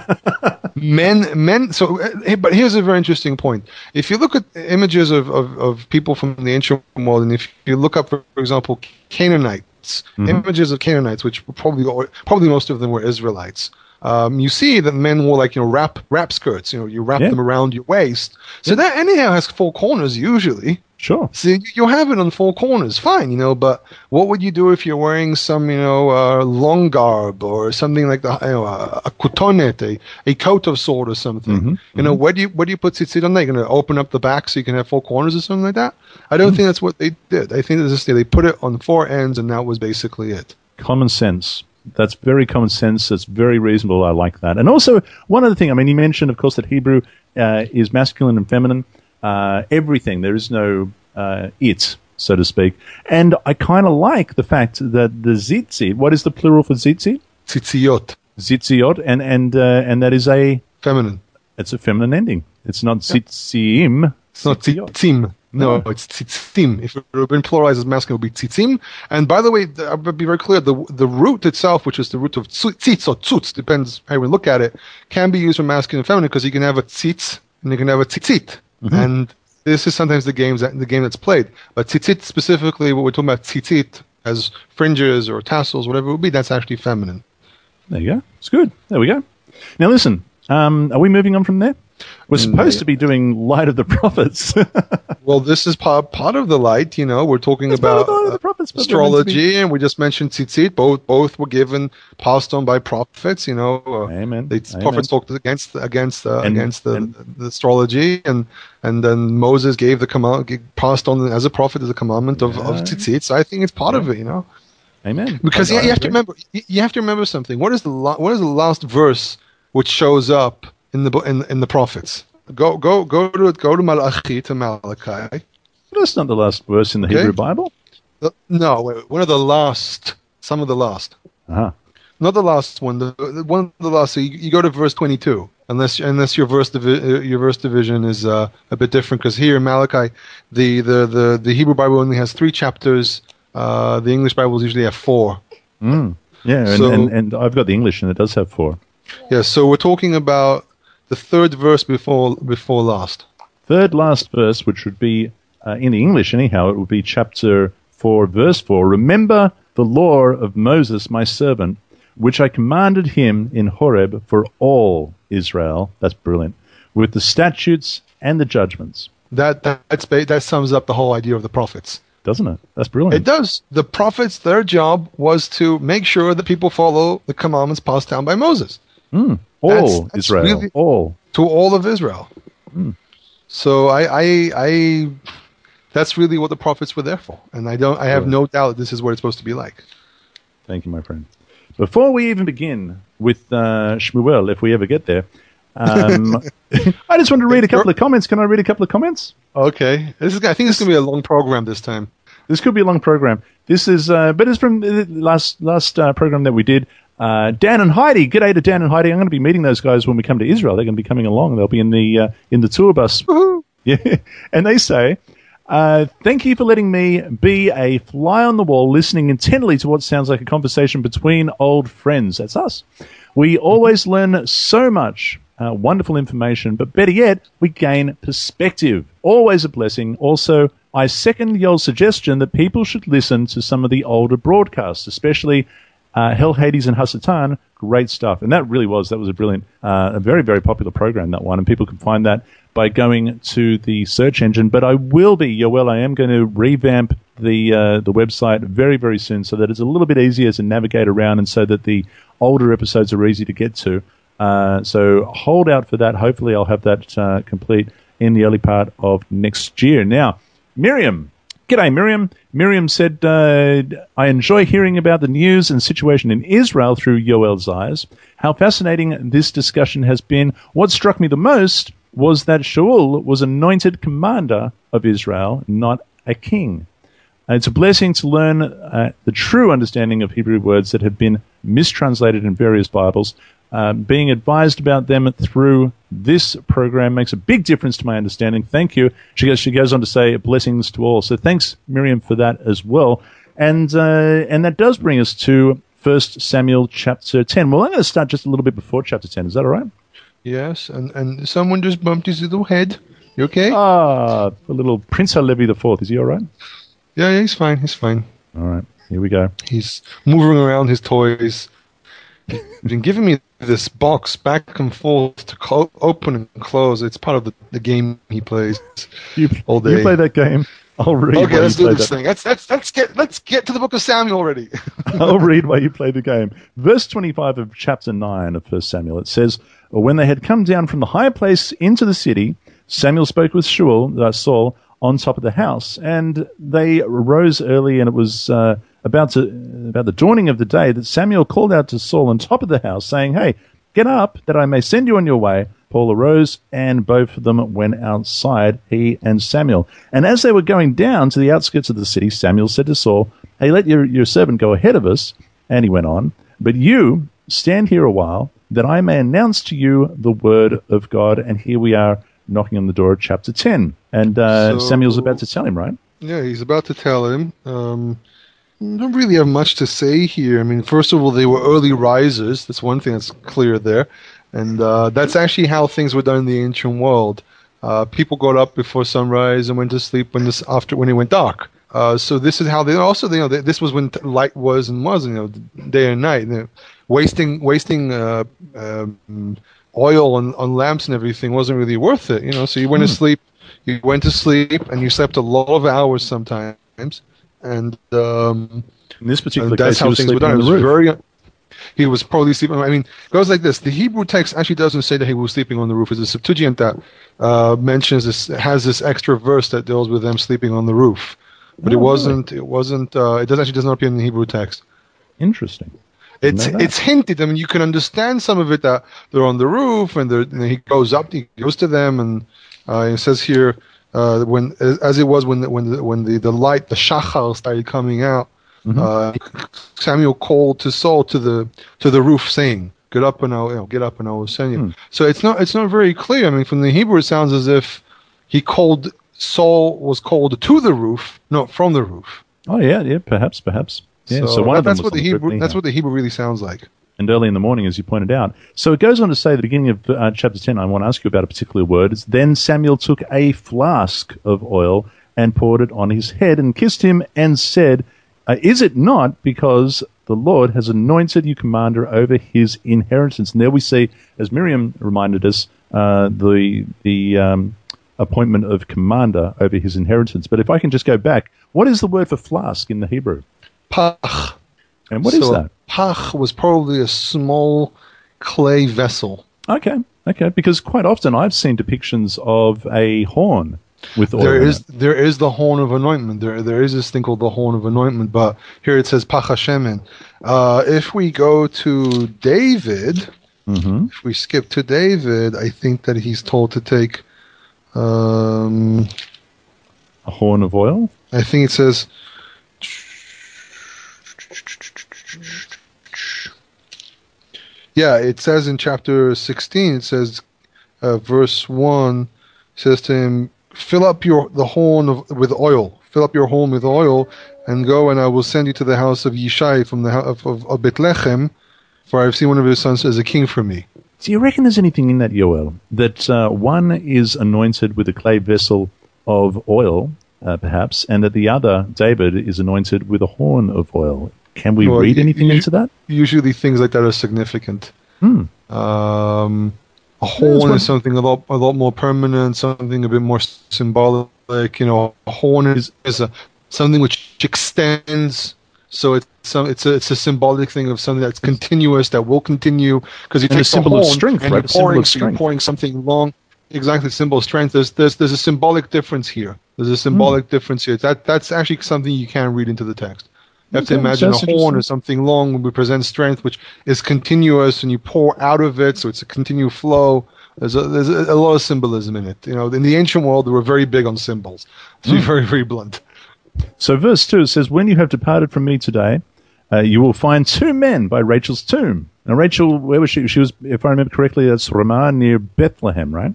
men, men. So, uh, but here's a very interesting point. If you look at images of, of, of people from the ancient world, and if you look up, for example, Canaanites, mm-hmm. images of Canaanites, which probably probably most of them were Israelites. Um, you see that men wore like, you know, wrap wrap skirts. You know, you wrap yeah. them around your waist. So yeah. that anyhow has four corners usually. Sure. So you'll have it on four corners, fine, you know, but what would you do if you're wearing some, you know, uh, long garb or something like the, you know, a, a cotonet, a, a coat of sort or something? Mm-hmm. You mm-hmm. know, where do you, where do you put tzitzit on that? You're going to open up the back so you can have four corners or something like that? I don't mm-hmm. think that's what they did. I think this, they put it on four ends and that was basically it. Common sense. That's very common sense. That's very reasonable. I like that. And also, one other thing, I mean, you mentioned, of course, that Hebrew uh, is masculine and feminine. Uh, everything. There is no uh, it, so to speak. And I kind of like the fact that the tzitzit, what is the plural for tzitzit? Tzitziot. Tzitziot, and and uh, and that is a feminine. It's a feminine ending. It's not tzitziim. It's not tzitzim. No, no, it's tzitzim. If it would have been pluralized as masculine, it would be tzitzim. And by the way, I would be very clear, the the root itself, which is the root of tzitz or tzutz, depends how we look at it, can be used for masculine and feminine because you can have a tzitz and you can have a tzitzit. Mm-hmm. And this is sometimes the games that the game that's played. But tzitzit specifically, what we're talking about tzitzit as fringes or tassels, whatever it would be, that's actually feminine. There you go. It's good. There we go. Now listen, um, are we moving on from there? We're supposed no. to be doing Light of the Prophets. Well, this is part, part of the light, you know. We're talking it's about uh, prophets, astrology, be... and we just mentioned tzitzit. Both both were given, passed on by prophets, you know. Uh, Amen. The Amen. prophets talked against against uh, and, against the, and, the astrology, and and then Moses gave the command, passed on as a prophet as a commandment of, yeah. of tzitzit. So I think it's part yeah. of it, you know. Amen. Because you, you have to remember, you have to remember something. What is the what is the last verse which shows up in the in in the prophets? Go go go to go to Malachi to Malachi. That's not the last verse in the okay. Hebrew Bible. The, no, wait, one of the last. Some of the last. Uh-huh. not the last one. The, the one of the last. So you, you go to verse twenty-two, unless unless your verse divi- your verse division is uh, a bit different. Because here in Malachi, the, the, the, the Hebrew Bible only has three chapters. Uh, the English Bibles usually have four. Mm. Yeah, and, so, and, and I've got the English, and it does have four. Yeah, so we're talking about the third verse before before last. Third last verse, which would be uh, in the English anyhow, it would be chapter four, verse four. Remember the law of Moses, my servant, which I commanded him in Horeb for all Israel. That's brilliant. With the statutes and the judgments. That that that's, that sums up the whole idea of the prophets. Doesn't it? That's brilliant. It does. The prophets, their job was to make sure that people follow the commandments passed down by Moses. Mm. All that's, that's Israel. Really, all. To all of Israel. Mm. So I, I, I, that's really what the prophets were there for. And I don't, I have no doubt this is what it's supposed to be like. Thank you, my friend. Before we even begin with uh, Shmuel, if we ever get there, um, I just want to read a couple of comments. Can I read a couple of comments? Okay. This is. I think this is going to be a long program this time. This could be a long program. This is, uh, but it's from the last last uh, program that we did. Uh, Dan and Heidi. G'day to Dan and Heidi. I'm going to be meeting those guys when we come to Israel. They're going to be coming along. They'll be in the uh, in the tour bus. Woohoo. Yeah, and they say, uh, "Thank you for letting me be a fly on the wall, listening intently to what sounds like a conversation between old friends." That's us. We always learn so much. Uh, wonderful information, but better yet, we gain perspective. Always a blessing. Also, I second Yoel's suggestion that people should listen to some of the older broadcasts, especially uh, Hell, Hades, and Hasatan. Great stuff. And that really was, that was a brilliant, uh, a very, very popular program, that one, and people can find that by going to the search engine. But I will be, Yoel, I am going to revamp the uh, the website very, very soon so that it's a little bit easier to navigate around and so that the older episodes are easy to get to. Uh, so hold out for that. Hopefully I'll have that uh, complete in the early part of next year. Now, Miriam. G'day, Miriam. Miriam said, uh, I enjoy hearing about the news and situation in Israel through Yoel's eyes. How fascinating this discussion has been. What struck me the most was that Shaul was anointed commander of Israel, not a king. And it's a blessing to learn uh, the true understanding of Hebrew words that have been mistranslated in various Bibles. Uh, being advised about them through this program makes a big difference to my understanding. Thank you. She goes, she goes on to say, blessings to all. So thanks, Miriam, for that as well. And uh, and that does bring us to First Samuel chapter ten. Well, I'm going to start just a little bit before chapter ten. Is that all right? Yes, and, and someone just bumped his little head. You okay? Ah, the little Prince Halevi the Fourth. Is he all right? Yeah, yeah, he's fine. He's fine. All right, here we go. He's moving around his toys. He's been giving me this box back and forth to co- open and close. It's part of the, the game he plays you, all day. You play that game. I'll read. Okay, let's do this that. thing. Let's, let's, let's, get, let's get to the book of Samuel already. I'll read while you play the game. Verse twenty-five of chapter nine of First Samuel. It says, when they had come down from the high place into the city, Samuel spoke with Shaul, uh, Saul, on top of the house. And they rose early, and it was uh, about to, about the dawning of the day that Samuel called out to Saul on top of the house, saying, hey, get up, that I may send you on your way. Paul arose, and both of them went outside, he and Samuel. And as they were going down to the outskirts of the city, Samuel said to Saul, hey, let your, your servant go ahead of us. And he went on, but you stand here a while, that I may announce to you the word of God. And here we are knocking on the door of chapter ten. And uh, so, Samuel's about to tell him, right? Yeah, he's about to tell him. Um, I don't really have much to say here. I mean, first of all, they were early risers. That's one thing that's clear there. And uh, that's actually how things were done in the ancient world. Uh, people got up before sunrise and went to sleep when this after when it went dark. Uh, so this is how they also, you know, they, this was when light was and was, you know, day and night. You know, wasting wasting uh, um, oil on, on lamps and everything wasn't really worth it. You know, so you went hmm. to sleep, you went to sleep, and you slept a lot of hours sometimes. And um, in this particular that's case, how things were done. It was very. He was probably sleeping. I mean, it goes like this. The Hebrew text actually doesn't say that he was sleeping on the roof. It's a Septuagint that uh, mentions this, has this extra verse that deals with them sleeping on the roof. But oh, it wasn't. Really? It wasn't. Uh, it does actually does not appear in the Hebrew text. Interesting. It's it's hinted. I mean, you can understand some of it that they're on the roof and, and he goes up. He goes to them and uh, it says here uh, when as it was when the, when the, when the, the light the shachar started coming out. Mm-hmm. Uh, Samuel called to Saul to the to the roof, saying, "Get up and I'll you know, get up and I will send you." Hmm. So it's not it's not very clear. I mean, from the Hebrew, it sounds as if he called Saul was called to the roof, not from the roof. Oh yeah, yeah, perhaps, perhaps. Yeah. So, so one that, of them that's was what the Hebrew roof, that's what the Hebrew really sounds like. And early in the morning, as you pointed out. So it goes on to say, at the beginning of uh, chapter ten, I want to ask you about a particular word. It's, then Samuel took a flask of oil and poured it on his head and kissed him and said, uh, is it not because the Lord has anointed you commander over his inheritance? And there we see, as Miriam reminded us, uh, the the um, appointment of commander over his inheritance. But if I can just go back, what is the word for flask in the Hebrew? Pach. And what so is that? Pach was probably a small clay vessel. Okay, okay. Because quite often I've seen depictions of a horn with oil. There is in it. there is the horn of anointment. There there is this thing called the horn of anointment, but here it says Pach Hashemen. Uh, if we go to David, mm-hmm. if we skip to David, I think that he's told to take um, a horn of oil. I think it says. Yeah, it says in chapter sixteen, it says, uh, verse one, it says to him, fill up your the horn of, with oil, fill up your horn with oil, and go, and I will send you to the house of Yishai from the house of, of, of Bethlehem, for I have seen one of his sons as a king for me. Do you reckon there's anything in that, Yoel, that uh, one is anointed with a clay vessel of oil, uh, perhaps, and that the other, David, is anointed with a horn of oil? Can we well, read anything you, into that? Usually things like that are significant. Hmm. Um, a horn is something a lot, a lot more permanent, something a bit more symbolic. You know, a horn is, is a, something which extends. So it's some, it's a, it's a symbolic thing of something that's continuous, that will continue. Because you and take a symbol the horn of strength, and right? you're pouring, so you're pouring something long. Exactly, symbol of strength. There's, there's, there's a symbolic difference here. There's a symbolic hmm. difference here. That, that's actually something you can read into the text. You have okay, to imagine a horn or something long would represent strength, which is continuous, and you pour out of it, so it's a continual flow. There's a, there's a, a lot of symbolism in it. You know, in the ancient world, they were very big on symbols. To mm. be very, very blunt. So, verse two says, "When you have departed from me today, uh, you will find two men by Rachel's tomb." Now, Rachel, where was she? She was, if I remember correctly, that's Ramah near Bethlehem, right?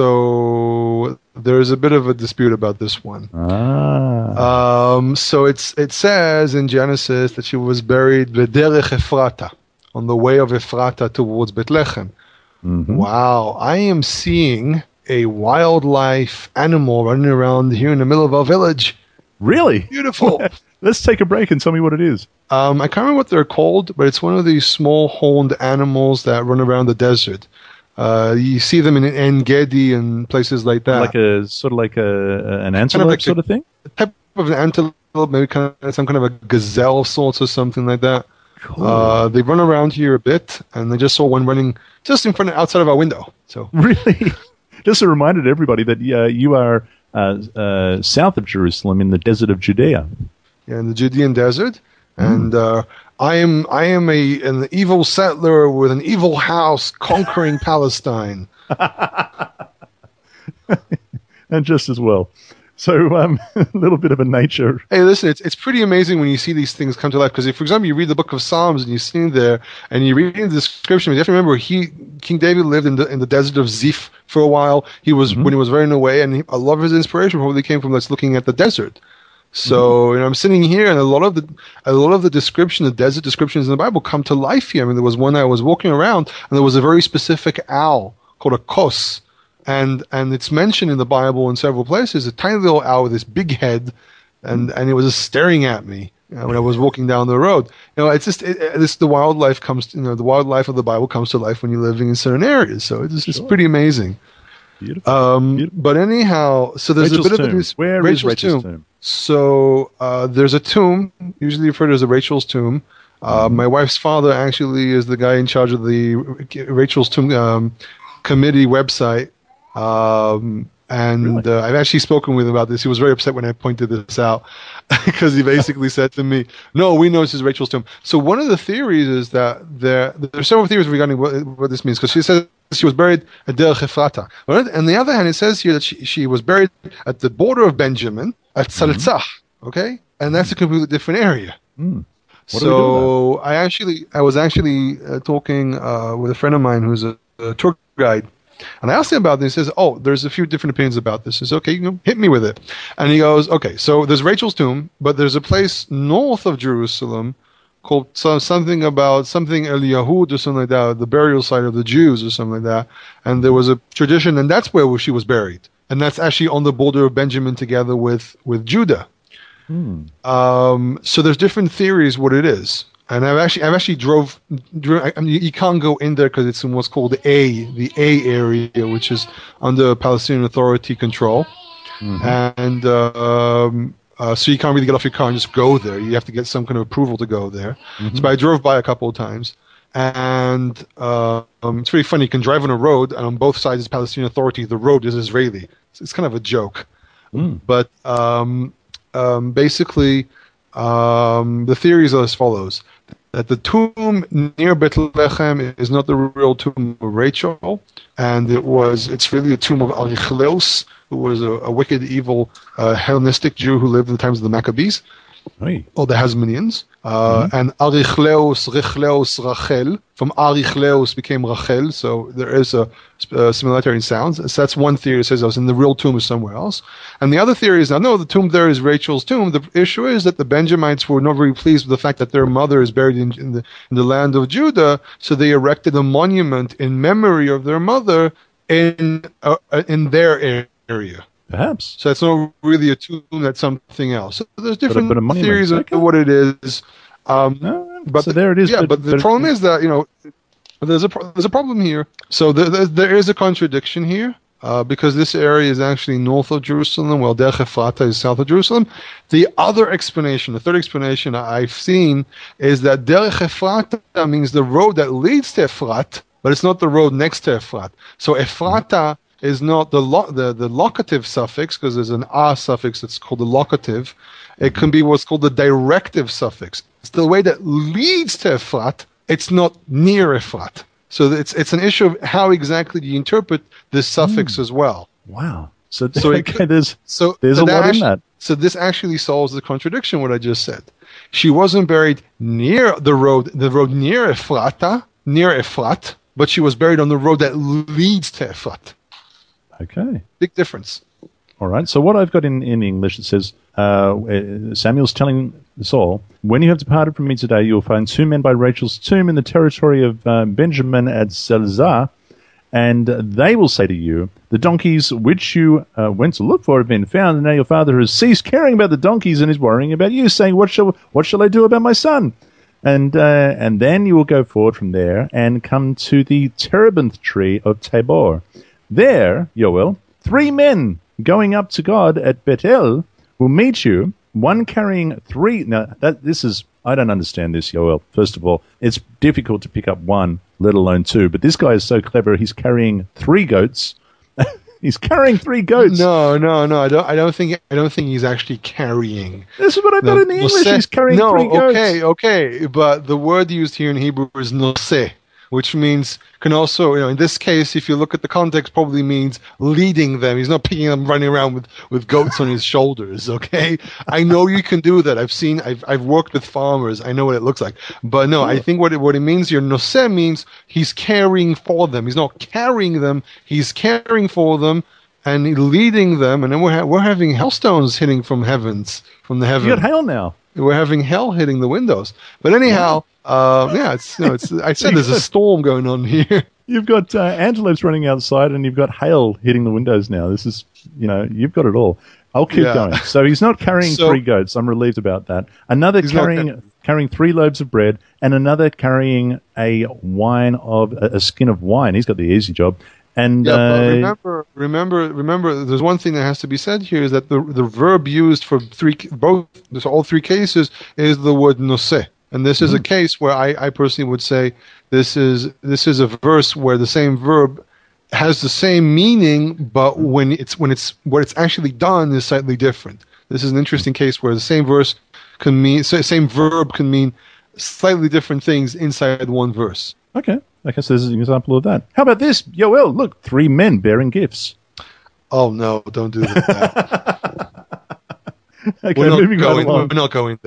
So there's a bit of a dispute about this one. Ah. Um, so it's it says in Genesis that she was buried b'derech Ephrata, on the way of Ephrata towards Bethlehem. Mm-hmm. Wow, I am seeing a wildlife animal running around here in the middle of our village. Really? Beautiful. Let's take a break and tell me what it is. Um, I can't remember what they're called, but it's one of these small horned animals that run around the desert. Uh, you see them in En Gedi and places like that. Like a sort of like a an antelope kind of like sort a, of thing. A type of an antelope, maybe kind of some kind of a gazelle of sorts or something like that. Cool. Uh, they run around here a bit, and I just saw one running just in front of outside of our window. So really, just a reminder to everybody that uh, you are uh, uh, south of Jerusalem in the desert of Judea. Yeah, in the Judean desert, mm. and. Uh, I am I am a an evil settler with an evil house conquering Palestine. And just as well. So um, a little bit of a nature. Hey, listen, it's it's pretty amazing when you see these things come to life. Because if, for example, you read the book of Psalms and you see there and you read the description, you have to remember he King David lived in the in the desert of Ziph for a while. He was mm-hmm. when he was running away, and he, a lot of his inspiration probably came from just looking at the desert. So mm-hmm. you know, I'm sitting here, and a lot of the a lot of the description, the desert descriptions in the Bible, come to life here. I mean, there was one I was walking around, and there was a very specific owl called a kos, and and it's mentioned in the Bible in several places. A tiny little owl with this big head, and and it was just staring at me you know, when I was walking down the road. You know, it's just it, it, this the wildlife comes. You know, the wildlife of the Bible comes to life when you're living in certain areas. So it's just, sure. it's pretty amazing. Beautiful. Um, Beautiful. But anyhow, so there's Rachel's a bit tomb. of a dis- Where Rachel's, is Rachel's tomb. tomb? So uh, there's a tomb, usually referred to as a Rachel's tomb. Uh, mm-hmm. My wife's father actually is the guy in charge of the Rachel's tomb um, committee website. Um, and really? uh, I've actually spoken with him about this. He was very upset when I pointed this out because he basically said to me, no, we know this is Rachel's tomb. So one of the theories is that there, there are several theories regarding what, what this means, because she says she was buried at Derech Ephrata. Right? On the other hand, it says here that she, she was buried at the border of Benjamin, at Salzach, mm-hmm. okay? And that's a completely different area. Mm. So I actually, I was actually uh, talking uh, with a friend of mine who's a, a tour guide, and I asked him about this. He says, "Oh, there's a few different opinions about this." He says, "Okay, you know, hit me with it." And he goes, "Okay, so there's Rachel's tomb, but there's a place north of Jerusalem called so, something about something El Yahud or something like that, the burial site of the Jews or something like that. And there was a tradition, and that's where she was buried, and that's actually on the border of Benjamin together with with Judah." Hmm. Um, so there's different theories what it is, and I've actually I've actually drove. drove I mean, you can't go in there because it's in what's called the A, the A area, which is under Palestinian Authority control, mm-hmm. and um, uh, so you can't really get off your car and just go there. You have to get some kind of approval to go there. Mm-hmm. So I drove by a couple of times, and uh, um, it's really funny. You can drive on a road, and on both sides is Palestinian Authority. The road is Israeli. It's, it's kind of a joke, mm. but. Um, Um, basically, um, the theories are as follows: that the tomb near Bethlehem is not the real tomb of Rachel, and it was—it's really a tomb of Arichleus, who was a, a wicked, evil uh, Hellenistic Jew who lived in the times of the Maccabees, hey. or the Hasmoneans. Uh, mm-hmm. And Arichleus, Richleus, Rachel. From Arichleus became Rachel, so there is a, a similarity in sounds. So that's one theory that says I was in the real tomb is somewhere else. And the other theory is, now, no, the tomb there is Rachel's tomb. The issue is that the Benjamites were not very pleased with the fact that their mother is buried in, in, the, in the land of Judah, so they erected a monument in memory of their mother in uh, in their area. Perhaps. So it's not really a tomb, that's something else. So there's different but a, but a theories okay. of what it is. Um, no, but so there it is. Yeah, but, but the but problem is that, you know, there's a there's a problem here. So there there, there is a contradiction here uh, because this area is actually north of Jerusalem, while Derech Ephrata is south of Jerusalem. The other explanation, the third explanation I've seen, is that Derech Ephrata means the road that leads to Efrat, but it's not the road next to Efrat. So Ephrata is not the lo- the the locative suffix, because there's an a suffix that's called the locative. It can be what's called the directive suffix. It's the way that leads to Efrat. It's not near Efrat. So it's it's an issue of how exactly do you interpret this suffix mm. as well. Wow. So, so okay, it, there's so there's so a lot actually, in that. So this actually solves the contradiction what I just said. She wasn't buried near the road, the road near Ephrata, near Efrat, but she was buried on the road that leads to Efrat. Okay. Big difference. All right. So what I've got in, in English, it says, uh, Samuel's telling Saul, when you have departed from me today, you will find two men by Rachel's tomb in the territory of uh, Benjamin at Zelzah, and they will say to you, the donkeys which you uh, went to look for have been found, and now your father has ceased caring about the donkeys and is worrying about you, saying, what shall what shall I do about my son? And uh, and then you will go forward from there and come to the terebinth tree of Tabor. There, Yoel, three men going up to God at Bethel will meet you, one carrying three... Now, that, this is... I don't understand this, Yoel. First of all, it's difficult to pick up one, let alone two. But this guy is so clever, he's carrying three goats. He's carrying three goats. No, no, no. I don't. I don't think. I don't think he's actually carrying. This is what I got in the English. Noseh. He's carrying no, three goats. okay, okay. But the word used here in Hebrew is noseh, which means can also, you know, in this case, if you look at the context, probably means leading them. He's not picking them, running around with, with goats on his shoulders. Okay, I know you can do that. I've seen. I've I've worked with farmers. I know what it looks like. But no, I think what it, what it means here, noseh means he's caring for them. He's not carrying them. He's caring for them. And leading them, and then we're ha- we're having hailstones hitting from heavens, from the heavens. You got hail now. We're having hell hitting the windows. But anyhow, uh, yeah, it's, you know, it's. I said there's a storm going on here. You've got uh, antelopes running outside, and you've got hail hitting the windows now. This is, you know, you've got it all. I'll keep yeah. going. So he's not carrying so, three goats. I'm relieved about that. Another carrying carrying three loaves of bread, and another carrying a wine of a, a skin of wine. He's got the easy job. And yeah, uh, but remember, remember, remember. There's one thing that has to be said here: is that the the verb used for three, both, all three cases, is the word noseh, and this mm-hmm. is a case where I, I personally would say this is this is a verse where the same verb has the same meaning, but when it's when it's what it's actually done is slightly different. This is an interesting case where the same verse can mean same verb can mean slightly different things inside one verse. Okay. I guess there's an example of that. How about this? Yoel, look, three men bearing gifts. Oh, no, don't do that. Okay, we're, not moving going, right along. we're not going there. Look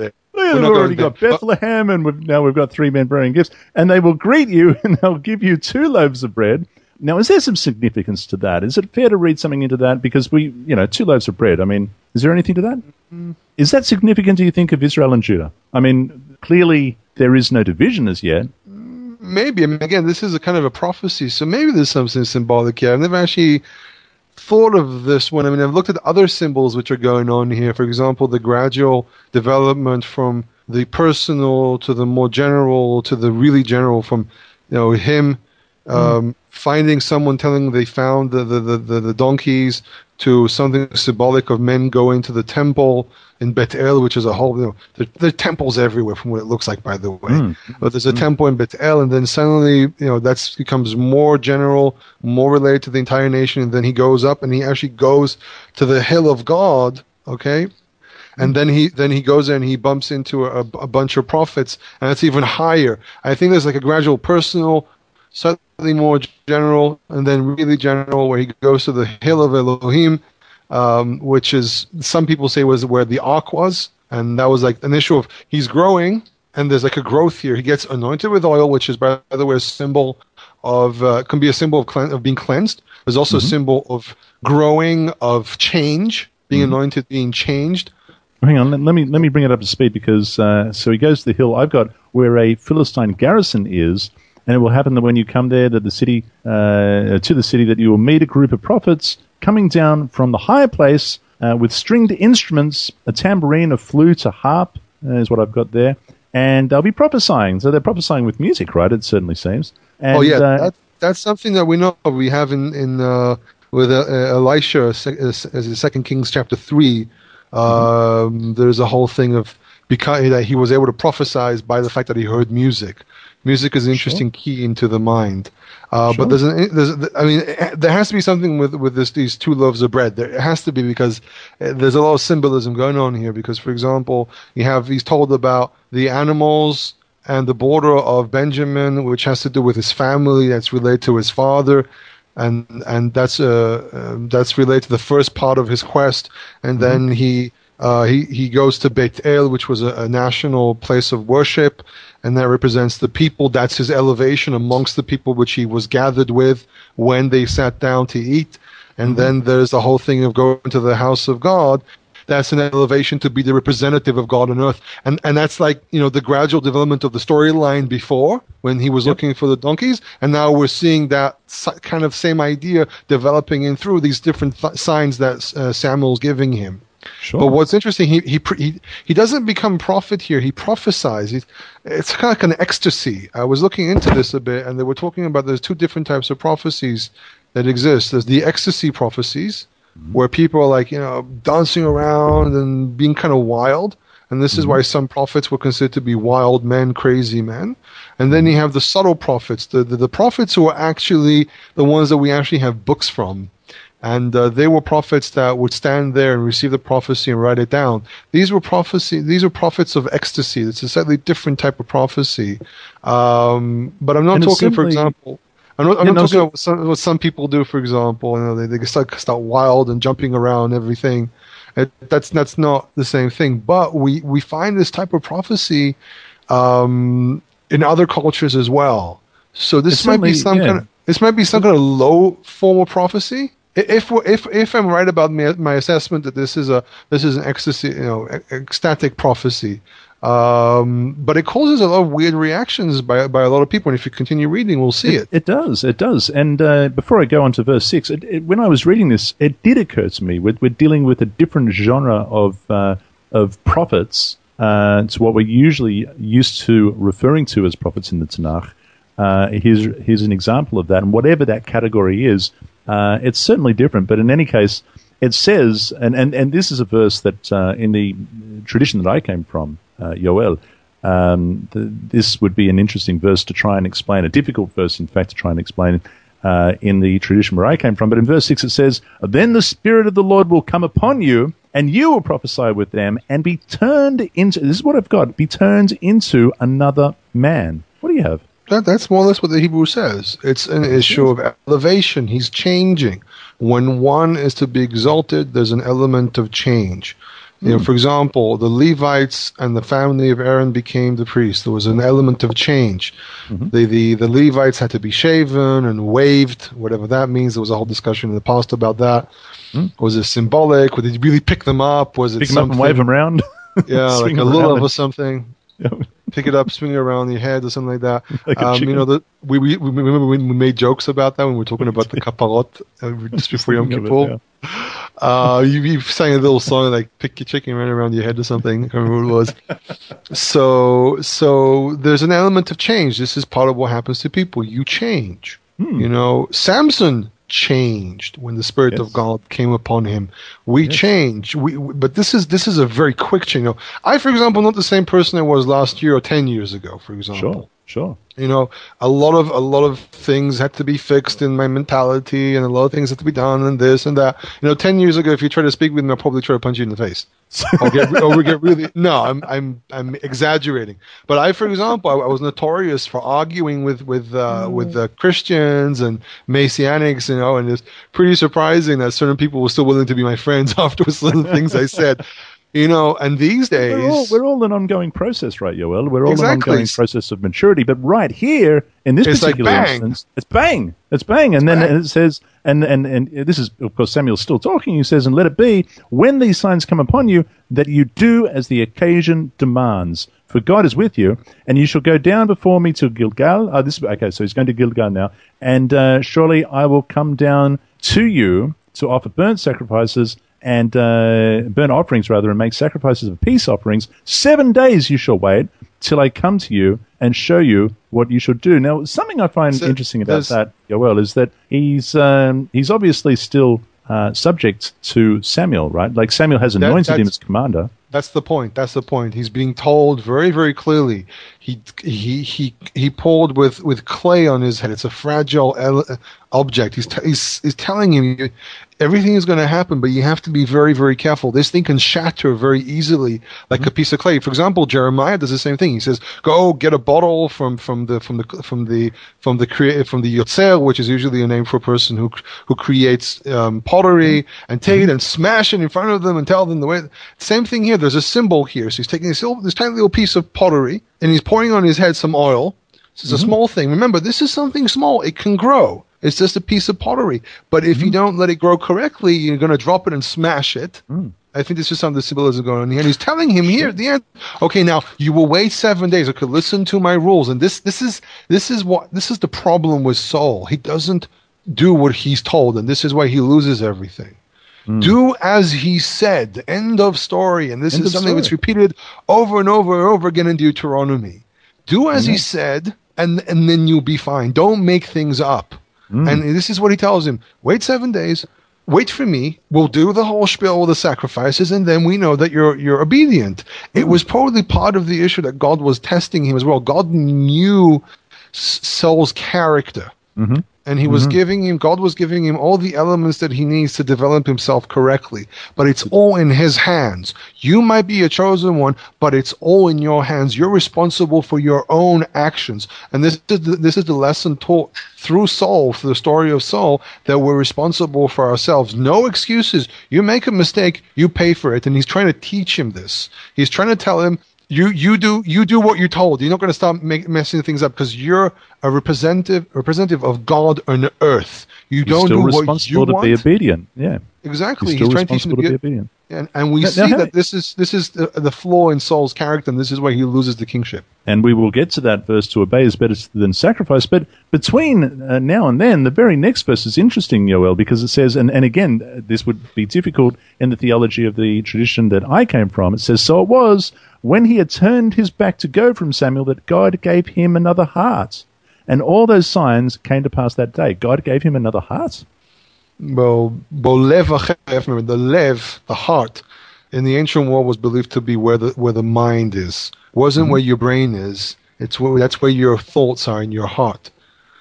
we've already got Bethlehem, and we've, now we've got three men bearing gifts, and they will greet you, and they'll give you two loaves of bread. Now, is there some significance to that? Is it fair to read something into that? Because we, you know, two loaves of bread. I mean, is there anything to that? Mm-hmm. Is that significant, do you think, of Israel and Judah? I mean, clearly there is no division as yet. Maybe. I mean, again, this is a kind of a prophecy, so maybe there's something symbolic here. I've never actually thought of this one. I mean, I've looked at other symbols which are going on here. For example, the gradual development from the personal to the more general to the really general, from, you know, him um, mm. finding someone telling they found the, the, the, the, the donkeys, to something symbolic of men going to the temple in Bet El, which is a whole, you know, there, there are temples everywhere from what it looks like, by the way. Mm. But there's a mm. temple in Bet El, and then suddenly, you know, that becomes more general, more related to the entire nation, and then he goes up and he actually goes to the hill of God, okay? And then he then he goes there and he bumps into a, a bunch of prophets, and it's even higher. I think there's like a gradual personal, slightly more general, and then really general, where he goes to the hill of Elohim, um, which is, some people say, was where the ark was, and that was like an issue of he's growing, and there's like a growth here. He gets anointed with oil, which is, by the way, a symbol of uh, can be a symbol of, clean, of being cleansed. There's also mm-hmm. a symbol of growing, of change, being mm-hmm. anointed, being changed. Hang on, let, let me let me bring it up to speed, because uh, so he goes to the hill. I've got where a Philistine garrison is. And it will happen that when you come there, that the city uh, to the city, that you will meet a group of prophets coming down from the higher place uh, with stringed instruments, a tambourine, a flute, a harp, uh, is what I've got there. And they'll be prophesying. So they're prophesying with music, right? It certainly seems. And, oh, yeah. Uh, that, that's something that we know. We have in, in uh, with uh, Elisha, as in Second Kings chapter three, um, mm-hmm. there's a whole thing of because that he was able to prophesy by the fact that he heard music. Music is an interesting sure. key into the mind, uh, sure. but there's, an, there's, I mean, there has to be something with with this, these two loaves of bread. There has to be, because there's a lot of symbolism going on here. Because, for example, you have he's told about the animals and the border of Benjamin, which has to do with his family. That's related to his father, and and that's uh, uh that's related to the first part of his quest. And mm-hmm. then he. Uh, he, he goes to Beit El, which was a, a national place of worship, and that represents the people. That's his elevation amongst the people which he was gathered with when they sat down to eat. And mm-hmm. then there's the whole thing of going to the house of God. That's an elevation to be the representative of God on earth. And and that's like, you know, the gradual development of the storyline before, when he was yep. looking for the donkeys. And now we're seeing that kind of same idea developing in through these different th- signs that uh, Samuel's giving him. Sure. But what's interesting, he he he he doesn't become prophet here. He prophesies. He's, it's kind of like an ecstasy. I was looking into this a bit, and they were talking about there's two different types of prophecies that exist. There's the ecstasy prophecies, mm-hmm. where people are like, you know, dancing around and being kind of wild. And this mm-hmm. is why some prophets were considered to be wild men, crazy men. And then you have the subtle prophets, the the, the prophets who are actually the ones that we actually have books from. And uh, they were prophets that would stand there and receive the prophecy and write it down. These were prophecy. These were prophets of ecstasy. It's a slightly different type of prophecy. Um, but I'm not and talking, simply, for example. I'm not, I'm not know, talking so, about what some, what some people do. For example, you know, they they start, start wild and jumping around and everything. It, that's that's not the same thing. But we we find this type of prophecy um, in other cultures as well. So this might be some yeah. kind of this might be some kind of low form of prophecy. If if if I'm right about my, my assessment that this is a this is an ecstasy, you know, ecstatic prophecy, um, but it causes a lot of weird reactions by by a lot of people. And if you continue reading, we'll see it. It, it does, it does. And uh, before I go on to verse six, it, it, when I was reading this, it did occur to me we're, we're dealing with a different genre of uh, of prophets uh, to what we're usually used to referring to as prophets in the Tanakh. Uh, here's here's an example of that, and whatever that category is. Uh, it's certainly different, but in any case, it says, and, and, and this is a verse that uh, in the tradition that I came from, uh, Yoel, um, the, this would be an interesting verse to try and explain, a difficult verse, in fact, to try and explain uh, in the tradition where I came from. But in verse six it says, "Then the Spirit of the Lord will come upon you, and you will prophesy with them, and be turned into," this is what I've got, "be turned into another man." What do you have? That, that's more or less what the Hebrew says. It's an issue of elevation. He's changing. When one is to be exalted, there's an element of change. You know, for example, the Levites and the family of Aaron became the priests. There was an element of change. Mm-hmm. The, the the Levites had to be shaven and waved, whatever that means. There was a whole discussion in the past about that. Mm. Was it symbolic? Would they really pick them up? Was it pick something? them up and wave them around? Yeah, like a lulav or something. Yep. Pick it up, swing it around your head or something like that. Like um, you know, the, we, we we remember when we made jokes about that when we were talking about the kaparot uh, just before Yom Kippur. Yeah. Uh, you, you sang a little song like "Pick your chicken right around your head" or something. I can't remember what it was. So, so there's an element of change. This is part of what happens to people. You change. Hmm. You know, Samson changed when the Spirit yes. of God came upon him. We yes. change. We, we, but this is this is a very quick change. You know, I, for example, not the same person I was last year or ten years ago. For example, sure, sure. You know, a lot of a lot of things had to be fixed in my mentality, and a lot of things had to be done, and this and that. You know, ten years ago, if you try to speak with me, I'll probably try to punch you in the face. or, get, or we get really no. I'm I'm I'm exaggerating. But I, for example, I, I was notorious for arguing with with uh, mm. with uh, Christians and Messianics, you know, and it's pretty surprising that certain people were still willing to be my friends after some things I said. You know, and these days... We're all, we're all an ongoing process, right, Yoel? We're all exactly. an ongoing process of maturity. But right here, in this it's particular like bang. instance, it's bang. It's bang. And it's then bang. it says, and, and, and this is, of course, Samuel's still talking. He says, and let it be, when these signs come upon you, that you do as the occasion demands. For God is with you, and you shall go down before me to Gilgal. Oh, this, okay, so he's going to Gilgal now. And uh, surely I will come down to you to offer burnt sacrifices and uh, burnt offerings, rather, and make sacrifices of peace offerings. Seven days you shall wait till I come to you and show you what you should do. Now, something I find so interesting about that, Yoel, is that he's um, he's obviously still uh, subject to Samuel, right? Like Samuel has anointed that, him as commander. That's the point. That's the point. He's being told very, very clearly. He he he he pulled with, with clay on his head. It's a fragile el- object. He's, t- he's he's telling him everything is going to happen, but you have to be very, very careful. This thing can shatter very easily, like mm-hmm. a piece of clay. For example, Jeremiah does the same thing. He says, "Go get a bottle from, from the from the from the from the crea- from the yotzer, which is usually a name for a person who who creates um, pottery, mm-hmm. and take it and smash it in front of them and tell them the way." Same thing here. There's a symbol here. So he's taking this, this tiny little piece of pottery and he's pouring on his head some oil. This is mm-hmm. a small thing. Remember, this is something small. It can grow. It's just a piece of pottery. But if mm-hmm. you don't let it grow correctly, you're going to drop it and smash it. Mm. I think this is some of the symbolism going on here. And he's telling him here at the end, okay, now you will wait seven days. Okay, listen to my rules. And this, this is, this is what, this is the problem with Saul. He doesn't do what he's told. And this is why he loses everything. Mm. Do as he said. End of story. And this End is something story. that's repeated over and over and over again in Deuteronomy. Do as mm-hmm. he said, and and then you'll be fine. Don't make things up. Mm. And this is what he tells him. Wait seven days. Wait for me. We'll do the whole spiel with the sacrifices, and then we know that you're you're obedient. Mm. It was probably part of the issue that God was testing him as well. God knew Saul's character. Mm-hmm. And he was mm-hmm. giving him, God was giving him all the elements that he needs to develop himself correctly. But it's all in his hands. You might be a chosen one, but it's all in your hands. You're responsible for your own actions. And this is the, this is the lesson taught through Saul, through the story of Saul, that we're responsible for ourselves. No excuses. You make a mistake, you pay for it. And he's trying to teach him this. He's trying to tell him, You you do you do what you're told. You're not going to start make, messing things up because you're a representative representative of God on earth. You He's don't still do responsible what you to want. be obedient. Yeah, exactly. He's, still He's trying to teach him to be, to be obedient. And, and we now, see now, that hey. this is this is the, the flaw in Saul's character, and this is why he loses the kingship. And we will get to that verse. To obey is better than sacrifice. But between uh, now and then, the very next verse is interesting, Yoel, because it says, and, and again, this would be difficult in the theology of the tradition that I came from. It says, so it was when he had turned his back to go from Samuel that God gave him another heart. And all those signs came to pass that day. God gave him another heart. Well, remember, the lev, the heart, in the ancient world was believed to be where the where the mind is. It wasn't mm-hmm. where your brain is. It's where, that's where your thoughts are in your heart.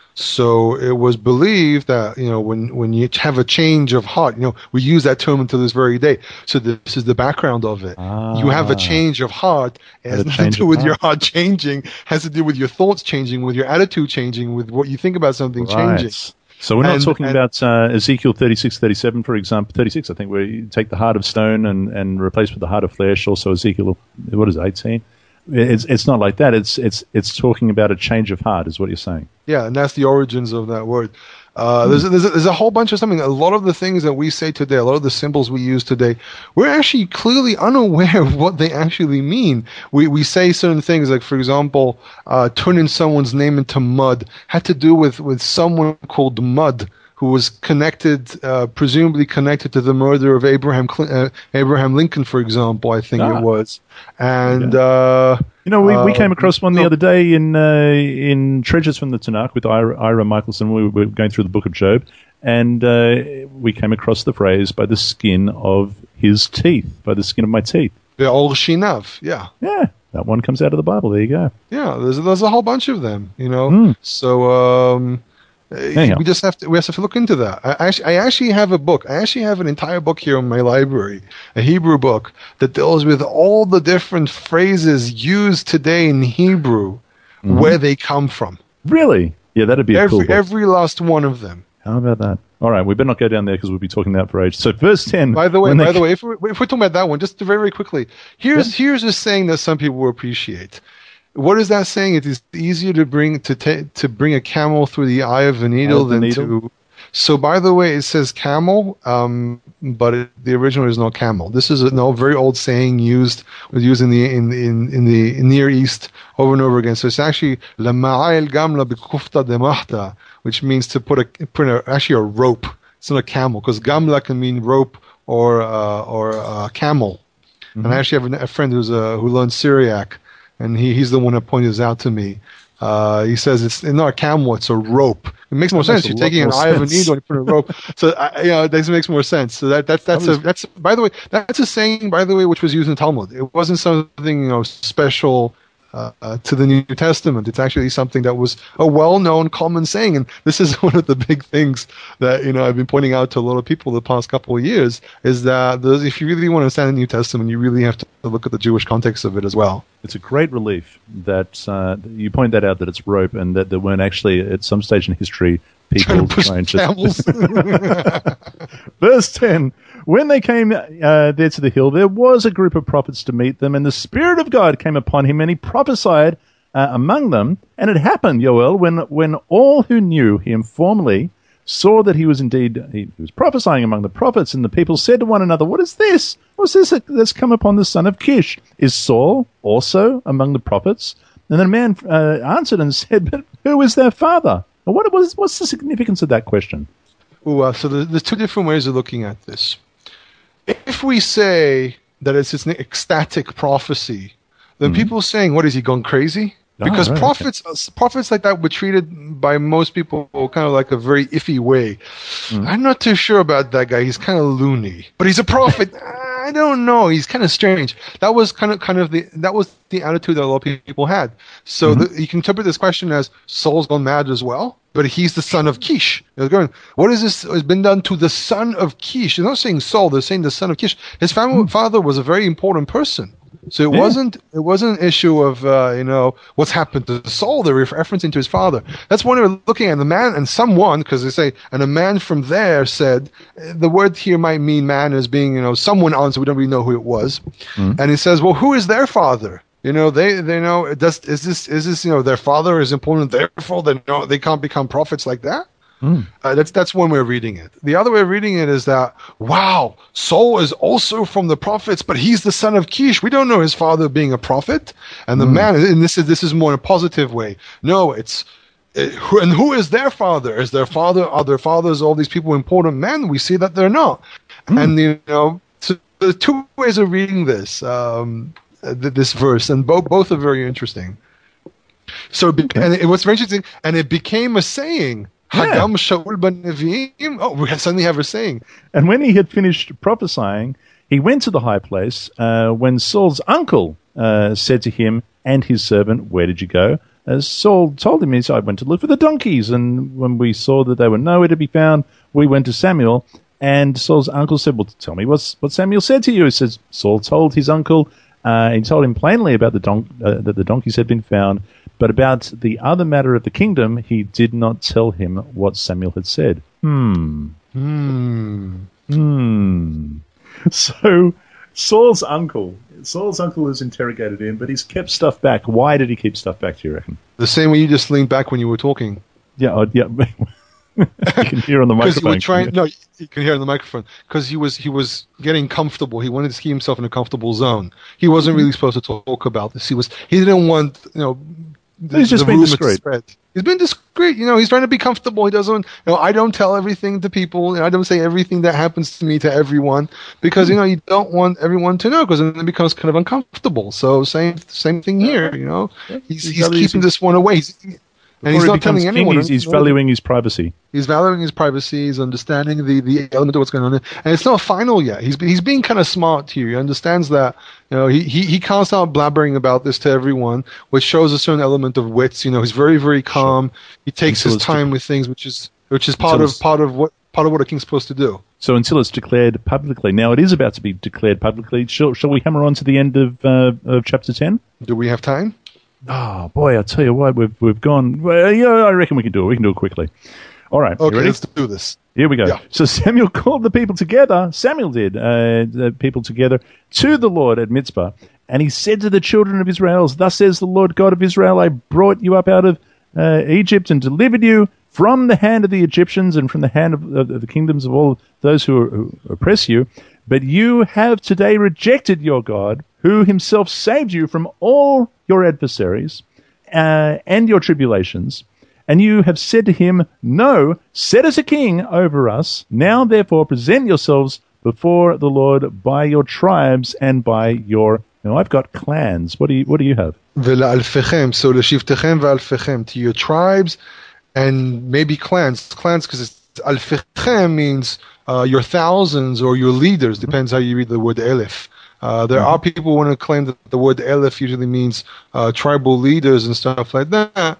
So it was believed that, you know, when, when you have a change of heart, you know, we use that term until this very day. So this is the background of it. Ah, you have a change of heart. It has nothing to do with heart. your heart changing. It has to do with your thoughts changing, with your attitude changing, with what you think about something right. changing. So we're not And- talking and- about uh, Ezekiel thirty-six, thirty-seven, for example. thirty-six, I think, where you take the heart of stone and, and replace with the heart of flesh. Also Ezekiel, what is it, eighteen? It's it's not like that. It's it's it's talking about a change of heart, is what you're saying. Yeah, and that's the origins of that word. Uh, there's, a, there's, a, there's a whole bunch of something. A lot of the things that we say today, a lot of the symbols we use today, we're actually clearly unaware of what they actually mean. We we say certain things, like, for example, uh, turning someone's name into mud had to do with, with someone called Mud, who was connected, uh, presumably connected to the murder of Abraham Cl- uh, Abraham Lincoln, for example, I think Ah. it was. And... Okay. Uh, You know, we, we Uh, came across one the no. other day in uh, in Treasures from the Tanakh with Ira, Ira Michelson. We were going through the book of Job, and uh, we came across the phrase, by the skin of his teeth, by the skin of my teeth. Be'ol Shinav, yeah. Yeah, that one comes out of the Bible. There you go. Yeah, there's there's a whole bunch of them, you know. Mm. So um, Anyhow. we just have to we have to look into that. I actually, I actually have a book. I actually have an entire book here in my library, a Hebrew book that deals with all the different phrases used today in Hebrew, Mm-hmm. where they come from. Really? Yeah, that'd be a Every cool book. every last one of them. How about that? All right, we better not go down there because we'll be talking about for ages. So verse ten. By the way, when by they- the way, if we're, if we're talking about that one, just very very quickly, here's here's a saying that some people will appreciate. What is that saying? It is easier to bring to ta- to bring a camel through the eye of a needle of the than needle? to. So, by the way, it says camel, um, but it, the original is not camel. This is a no, very old saying used was used in the in in, in the in Near East over and over again. So it's actually lama'il gamla bikufta demahta, which means to put a put a, actually a rope. It's not a camel because gamla can mean rope or uh, or uh, camel. Mm-hmm. And I actually have a, a friend who's uh, who learned Syriac, and he, he's the one that pointed this out to me. Uh, he says it's not a camel, it's a rope. It makes more That makes sense. a You're lot taking an more eye of a sense. needle and you put a rope. So I, you know, this makes more sense. So that that's that's That was- a that's by the way that's a saying, by the way, which was used in Talmud. It wasn't something, you know, special uh, uh, to the New Testament. It's actually something that was a well-known, common saying, and this is one of the big things that, you know, I've been pointing out to a lot of people the past couple of years, is that those, if you really want to understand the New Testament, you really have to look at the Jewish context of it as well. It's a great relief that uh, you point that out, that it's rope, and that there weren't actually, at some stage in history, people Trying to push trying to... camels. Verse ten. When they came uh, there to the hill, there was a group of prophets to meet them, and the Spirit of God came upon him, and he prophesied uh, among them. And it happened, Yoel, when, when all who knew him formerly saw that he was indeed, he, he was prophesying among the prophets, and the people said to one another, what is this? What's this that's come upon the son of Kish? Is Saul also among the prophets? And then a man uh, answered and said, but who is their father? Well, what was, what's the significance of that question? Ooh, uh, so there's, there's two different ways of looking at this. If we say that it's an ecstatic prophecy, then people are saying, what, is he gone crazy? Oh, Because right, prophets uh, prophets like that were treated by most people kind of like a very iffy way. I'm not too sure about that guy. He's kind of loony. But he's a prophet. I don't know. He's kind of strange. That was kind of kind of the that was the attitude that a lot of people had. So the, you can interpret this question as Saul's gone mad as well, but he's the son of Kish. They're going, what is this has been done to the son of Kish? They're not saying Saul. They're saying the son of Kish. His family, father was a very important person. So it Yeah. wasn't it wasn't an issue of uh, you know what's happened to Saul. They're referencing to his father. That's when they're looking at the man and someone, because they say, and a man from there said, the word here might mean man as being, you know, someone on, so we don't really know who it was. And he says, well, who is their father? You know, they they know does is this is this you know their father is important, therefore they know they can't become prophets like that. Uh, that's that's one way of reading it. The other way of reading it is that, wow, Saul is also from the prophets, but he's the son of Kish. We don't know his father being a prophet. And the man, and this is this is more in a positive way. No, it's uh, who, and who is their father? Is their father? Are their fathers all these people important men? We see that they're not. And you know, so there's two ways of reading this um, uh, th- this verse, and both both are very interesting. So, it be- and it, what's very interesting, and it became a saying. Yeah. Hagam Shaul ben Nevi'im. Oh, we suddenly have a saying. And when he had finished prophesying, he went to the high place. Uh, when Saul's uncle uh, said to him and his servant, where did you go? As Saul told him, he said, I went to look for the donkeys. And when we saw that they were nowhere to be found, we went to Samuel. And Saul's uncle said, well, tell me what's, what Samuel said to you. He says, Saul told his uncle, Uh, he told him plainly about the don- uh, that the donkeys had been found, but about the other matter of the kingdom, he did not tell him what Samuel had said. Hmm. Hmm. Hmm. So Saul's uncle, Saul's uncle has interrogated him, but he's kept stuff back. Why did he keep stuff back, do you reckon? The same way you just leaned back when you were talking. Yeah, oh, yeah. You can hear on the microphone. Because you were trying, no, you can hear on the microphone. Because he was he was getting comfortable. He wanted to keep himself in a comfortable zone. He wasn't really supposed to talk about this. He was he didn't want you know. The, he's just the been discreet. Spread. He's been discreet. You know, he's trying to be comfortable. He doesn't. You know, I don't tell everything to people. I don't say everything that happens to me to everyone because you know you don't want everyone to know because then it becomes kind of uncomfortable. So same same thing here. You know, he's he's, he's keeping this one away. He's, And he's not telling anyone. He's, he's valuing his privacy. He's valuing his privacy. He's understanding the, the element of what's going on, and it's not final yet. He's he's being kind of smart here. He understands that you know he, he he can't start blabbering about this to everyone, which shows a certain element of wits. You know, he's very very calm. Sure. He takes until his time de- with things, which is which is part of part of what part of what a king's supposed to do. So until it's declared publicly, now it is about to be declared publicly. Shall shall we hammer on to the end of uh, of chapter ten? Do we have time? Oh boy, I'll tell you what, we've we've gone. Well, yeah, I reckon we can do it. We can do it quickly. All right, okay, ready? Let's do this. Here we go. Yeah. So Samuel called the people together. Samuel did uh, the people together to the Lord at Mizpah, and he said to the children of Israel, "Thus says the Lord God of Israel: I brought you up out of uh, Egypt and delivered you from the hand of the Egyptians and from the hand of, of, of the kingdoms of all those who, are, who oppress you. But you have today rejected your God, who himself saved you from all your adversaries uh, and your tribulations. And you have said to him, No, set us a king over us. Now, therefore, present yourselves before the Lord by your tribes and by your..." Now, I've got clans. What do you, what do you have? Ve'la'alfechem, so l'shivtechem ve'alfechem, to your tribes and maybe clans. Clans, because alfechem means uh, your thousands or your leaders, depends how you read the word elif. Uh, there mm-hmm. are people who want to claim that the word elif usually means uh, tribal leaders and stuff like that.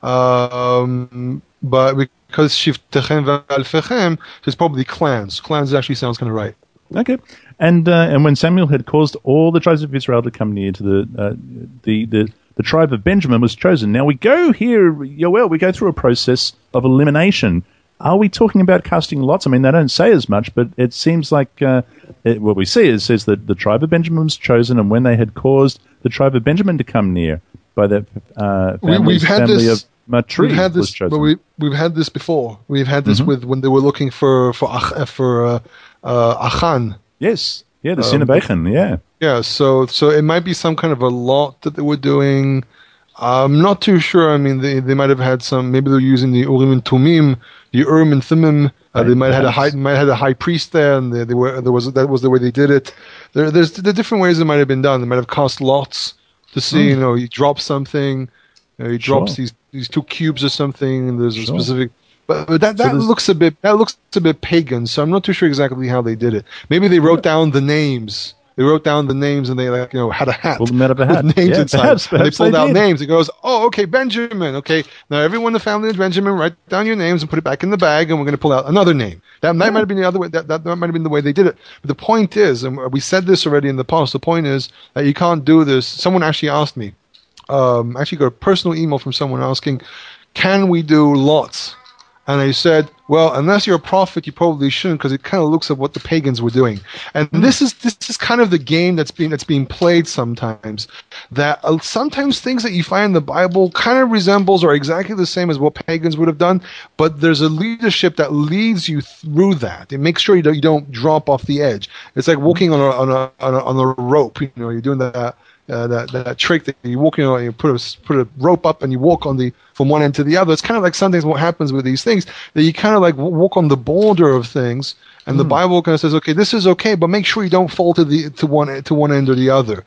Um, but because shivtechem ve'alfechem, it's probably clans. Clans actually sounds kind of right. Okay, and uh, and when Samuel had caused all the tribes of Israel to come near to the uh, the the the tribe of Benjamin was chosen. Now we go here, Yoel, we go through a process of elimination. Are we talking about casting lots? I mean, they don't say as much, but it seems like uh, it, what we see is says that the tribe of Benjamin was chosen, and when they had caused the tribe of Benjamin to come near, by the uh, family, we, we've had family this, of Matri we've had this, was chosen. But we we've had this before. We've had this mm-hmm. with when they were looking for for for uh, uh, Achan. Yes, yeah, the sin of Achan. Yeah, yeah. So so it might be some kind of a lot that they were doing. I'm not too sure. I mean, they they might have had some. Maybe they're using the Urim and Tumim, the Urim and Thummim. Uh, they might have had a high might have had a high priest there, and they, they were there was that was the way they did it. There there's the different ways it might have been done. They might have cast lots to see. Mm. You know, you drop something. You know, he sure. drops these these two cubes or something, and there's a sure. specific. But, but that that so looks a bit that looks a bit pagan. So I'm not too sure exactly how they did it. Maybe they wrote down the names. They wrote down the names, and they like you know had a hat. Pulled them out of a hat. With names yeah, inside. Perhaps, perhaps they pulled they out did. names. It goes, oh, okay, Benjamin. Okay, now everyone in the family of Benjamin, write down your names and put it back in the bag, and we're going to pull out another name. That, that yeah. might have been the other way. That, that that might have been the way they did it. But the point is, and we said this already in the past. The point is that you can't do this. Someone actually asked me. Um, actually got a personal email from someone asking, can we do lots? And I said, well, unless you're a prophet, you probably shouldn't, because it kind of looks at what the pagans were doing. And mm. this is this is kind of the game that's being that's being played sometimes. That uh, sometimes things that you find in the Bible kind of resembles or exactly the same as what pagans would have done, but there's a leadership that leads you through that. It makes sure you don't, you don't drop off the edge. It's like walking on a on a on a, on a rope. You know, you're doing that. Uh, that that trick that you walk, you know, you put a put a rope up and you walk on the from one end to the other. It's kind of like sometimes what happens with these things that you kind of like walk on the border of things, and mm. the Bible kind of says, okay, this is okay, but make sure you don't fall to the to one to one end or the other.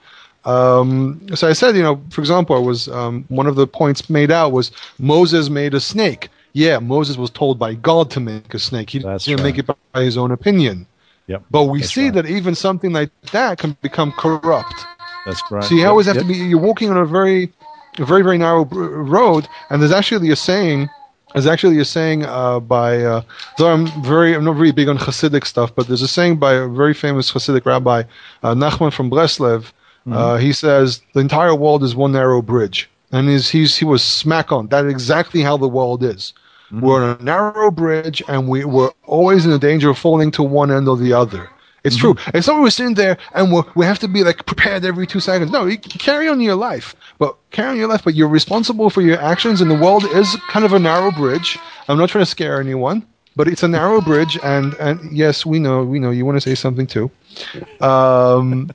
Um, so I said, you know, for example, I was um, one of the points made out was Moses made a snake. Yeah, Moses was told by God to make a snake. He That's didn't right. make it by his own opinion. Yep. But we That's see right. that even something like that can become corrupt. That's right. So you yep, always have yep. to be. You're walking on a very, a very, very narrow road, and there's actually a saying. There's actually a saying uh, by. Uh, though I'm very, I'm not really big on Hasidic stuff, but there's a saying by a very famous Hasidic rabbi, uh, Nachman from Breslev, Mm-hmm. Uh, he says the entire world is one narrow bridge, and he's, he's he was smack on. That's exactly how the world is. Mm-hmm. We're on a narrow bridge, and we, we're always in the danger of falling to one end or the other. It's mm-hmm. true. It's not we're sitting there and we we have to be like prepared every two seconds. No, you carry on your life, but carry on your life. But you're responsible for your actions, and the world is kind of a narrow bridge. I'm not trying to scare anyone, but it's a narrow bridge. And, and yes, we know, we know. You want to say something too? Um,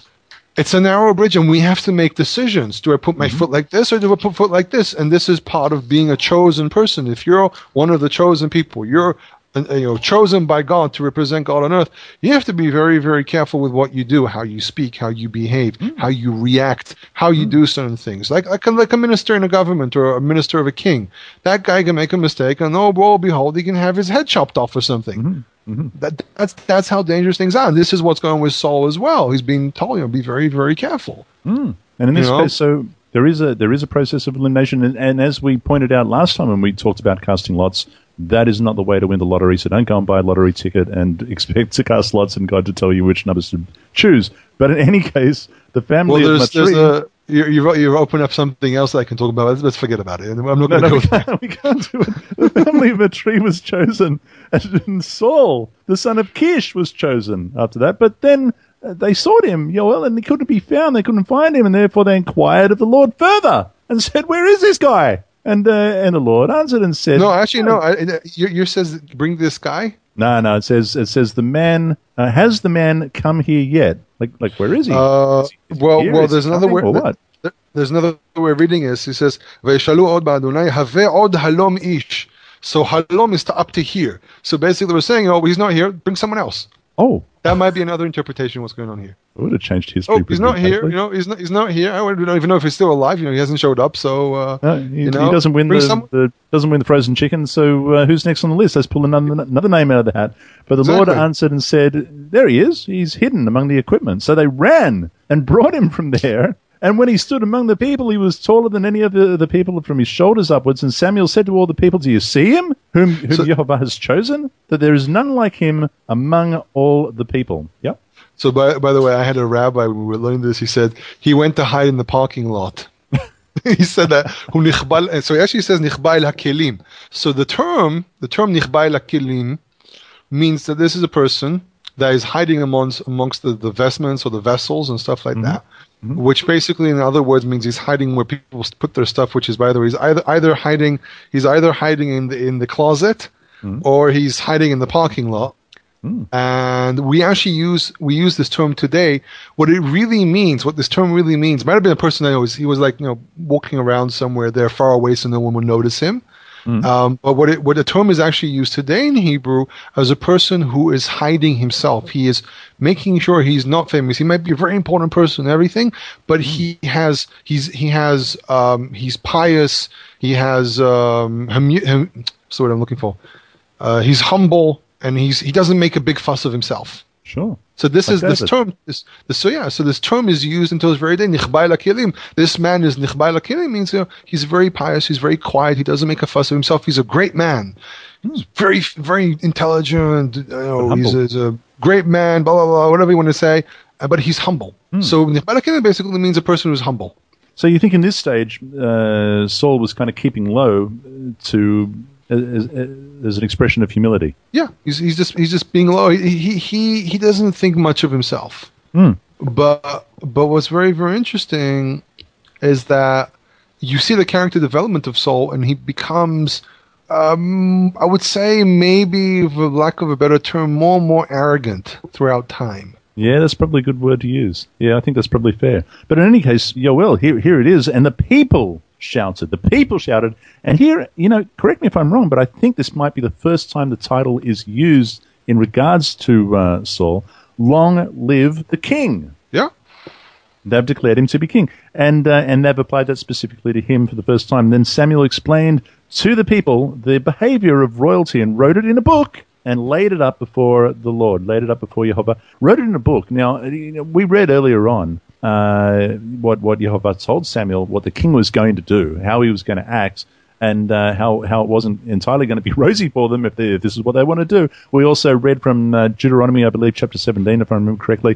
it's a narrow bridge, and we have to make decisions. Do I put my mm-hmm. foot like this, or do I put foot like this? And this is part of being a chosen person. If you're one of the chosen people, you're you know, chosen by God to represent God on earth, you have to be very, very careful with what you do, how you speak, how you behave, mm. how you react, how you mm. do certain things. Like, like, a, like a minister in a government or a minister of a king. That guy can make a mistake, and oh, well, behold, he can have his head chopped off or something. Mm-hmm. Mm-hmm. That, that's, that's how dangerous things are. And this is what's going on with Saul as well. He's being told, you know, be very, very careful. Mm. And in this you know? case, so there is a there is a process of elimination. And, and as we pointed out last time when we talked about casting lots, that is not the way to win the lottery, so don't go and buy a lottery ticket and expect to cast lots and God to tell you which numbers to choose. But in any case, the family well, of there's, Matri... There's a, you, you've, you've opened up something else that I can talk about. Let's, let's forget about it. I'm not going to no, go we can't, we can't do it. The family of Matri was chosen, and Saul, the son of Kish, was chosen after that. But then uh, they sought him, Yoel, and he couldn't be found. They couldn't find him, and therefore they inquired of the Lord further and said, where is this guy? And uh, and the Lord answered and said, "No, actually, no. I, you, you says bring this guy." No, no. It says it says the man uh, has the man come here yet? Like like where is he? Uh, is he well, well. There's another way. What? There's another way of reading this. He says, "Ve'shalu od ba'Adonai have od halom ish." So halom is to up to here. So basically, we're saying, "Oh, he's not here. Bring someone else." Oh, that might be another interpretation of what's going on here. It would have changed history. Oh, he's not here. You know, he's not. He's not here. I don't even know if he's still alive. You know, he hasn't showed up. So uh, no, he, you know, he doesn't win the, the doesn't win the frozen chicken. So uh, who's next on the list? Let's pull another another name out of the hat. But the exactly. Lord answered and said, "There he is. He's hidden among the equipment." So they ran and brought him from there. And when he stood among the people, he was taller than any of the, the people from his shoulders upwards. And Samuel said to all the people, "Do you see him, whom, whom so, Jehovah has chosen? That there is none like him among all the people." Yep. So, by by the way, I had a rabbi when we were learning this. He said he went to hide in the parking lot. He said that. So he actually says nichba'il hakelim. So the term, the term nichba'il hakelim, means that this is a person that is hiding amongst amongst the, the vestments or the vessels and stuff like mm-hmm. that. Mm-hmm. Which basically, in other words, means he's hiding where people put their stuff. Which is, by the way, he's either either hiding, he's either hiding in the in the closet, mm-hmm. or he's hiding in the parking lot. Mm. And we actually use we use this term today. What it really means, what this term really means, might have been a person that was he was like you know walking around somewhere there far away, so no one would notice him. Mm. Um, but what it, what the term is actually used today in Hebrew as a person who is hiding himself. He is making sure he's not famous. He might be a very important person and everything, but mm. he has he's he has um, he's pious. He has um, hum, hum, what's the word I'm looking for? Uh, he's humble, and he's he doesn't make a big fuss of himself. Sure. So this like is David. this term. This, this so yeah. So this term is used until this very day. Nichba'il hakelim. This man is nichba'il hakelim means you know, he's very pious. He's very quiet. He doesn't make a fuss of himself. He's a great man. He's very very intelligent. You know, he's, he's a great man. Blah blah blah. Whatever you want to say. Uh, but he's humble. Hmm. So nichba'il hakelim basically means a person who's humble. So you think in this stage, uh, Saul was kind of keeping low to. As, as an expression of humility. Yeah, he's he's just he's just being low. He he he, he doesn't think much of himself. Mm. But but what's very very interesting is that you see the character development of Saul, and he becomes, um, I would say maybe, for lack of a better term, more and more arrogant throughout time. Yeah, that's probably a good word to use. Yeah, I think that's probably fair. But in any case, Yoel, here here it is, and the people shouted. The people shouted. And here, you know, correct me if I'm wrong, but I think this might be the first time the title is used in regards to uh, Saul. Long live the king. Yeah. They've declared him to be king. And uh, and they've applied that specifically to him for the first time. Then Samuel explained to the people the behavior of royalty and wrote it in a book and laid it up before the Lord, laid it up before Jehovah, wrote it in a book. Now, you know, we read earlier on uh, what, what Jehovah told Samuel, what the king was going to do, how he was going to act, and uh, how, how it wasn't entirely going to be rosy for them if, they, if this is what they want to do. We also read from uh, Deuteronomy, I believe, chapter seventeen, if I remember correctly,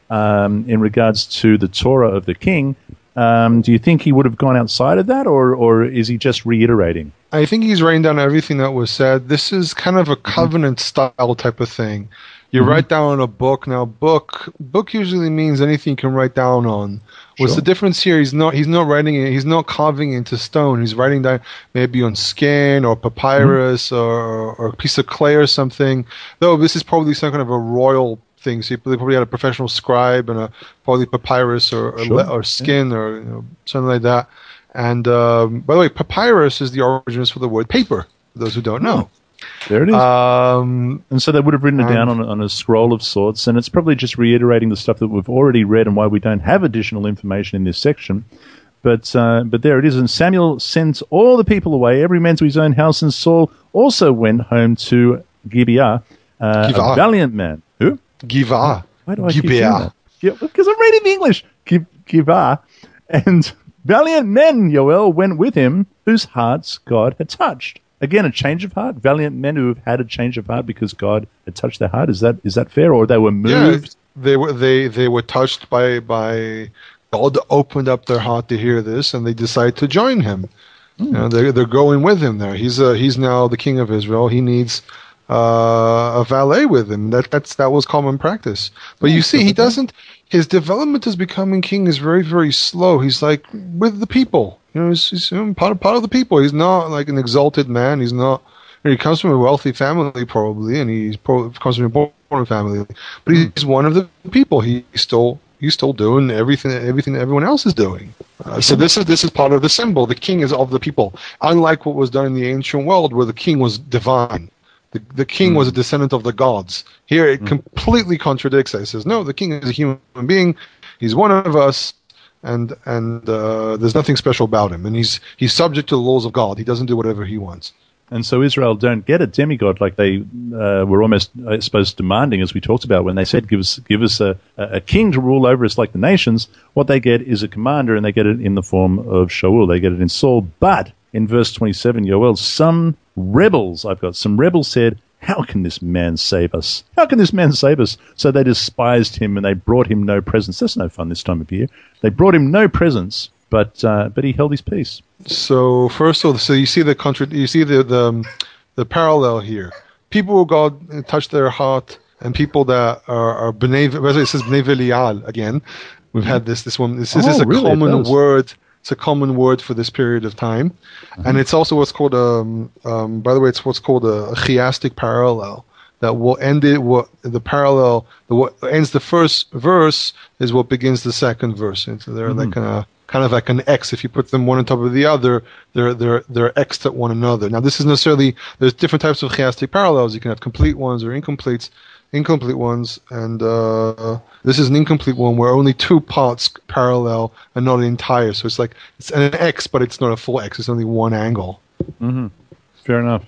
um, in regards to the Torah of the king. Um, do you think he would have gone outside of that, or, or is he just reiterating? I think he's writing down everything that was said. This is kind of a covenant style type of thing. You mm-hmm. write down a book. Now, book book usually means anything you can write down on. What's sure. the difference here? He's not he's not writing it. He's not carving it into stone. He's writing down maybe on skin or papyrus mm-hmm. or or a piece of clay or something. Though this is probably some kind of a royal thing. So they probably had a professional scribe and a probably papyrus or or, sure. le- or skin yeah. or you know, something like that. And um, by the way, papyrus is the origins for the word paper. For those who don't know. There it is. Um, and so they would have written it down on, on a scroll of sorts, and it's probably just reiterating the stuff that we've already read and why we don't have additional information in this section. But uh, but there it is. And Samuel sends all the people away, every man to his own house, and Saul also went home to Gibeah, uh, a valiant man. Who? Gibeah. Why do I keep doing that? Yeah, because I'm reading the English. Gibeah. And valiant men, Yoel, went with him, whose hearts God had touched. Again, a change of heart. Valiant men who have had a change of heart because God had touched their heart. Is that is that fair, or they were moved? Yeah, they were they they were touched by by God. Opened up their heart to hear this, and they decided to join him. Mm. You know, they're they're going with him there. He's a, he's now the king of Israel. He needs uh, a valet with him. That that's that was common practice. But you see, he doesn't. His development as becoming king is very very slow. He's like with the people. You know, he's, he's part of part of the people. He's not like an exalted man. He's not. You know, he comes from a wealthy family, probably, and he comes from an important family. But he's one of the people. He's still he's still doing everything everything that everyone else is doing. Uh, so this is this is part of the symbol. The king is of the people. Unlike what was done in the ancient world, where the king was divine. The, the king mm. was a descendant of the gods. Here it mm. completely contradicts that. It says, no, the king is a human being. He's one of us. And and uh, there's nothing special about him, and he's he's subject to the laws of God. He doesn't do whatever he wants. And so Israel don't get a demigod like they uh, were almost, I suppose, demanding, as we talked about when they said, "Give us give us a, a king to rule over us like the nations." What they get is a commander, and they get it in the form of Shaul. They get it in Saul. But in verse twenty-seven, Yoel, some rebels, I've got some rebels said, "How can this man save us? How can this man save us?" So they despised him and they brought him no presents. That's no fun this time of year. They brought him no presents, but uh, but he held his peace. So first of all, so you see the contra- you see the the, um, the parallel here. People who God touched their heart, and people that are, are b'nei, it says b'nei Belial again. We've had this this one. This, this oh, is a really? common word. It's a common word for this period of time, mm-hmm. and it's also what's called a. Um, um, by the way, it's what's called a, a chiastic parallel that will end it. What the parallel, the what ends the first verse is what begins the second verse. And so they're mm-hmm. like a kind of like an X. If you put them one on top of the other, they're they're they're X'd at one another. Now, this is necessarily there's different types of chiastic parallels. You can have complete ones or incompletes. Incomplete ones, and uh, this is an incomplete one where only two parts parallel and not an entire. So it's like it's an X, but it's not a full X. It's only one angle. Mm-hmm. Fair enough.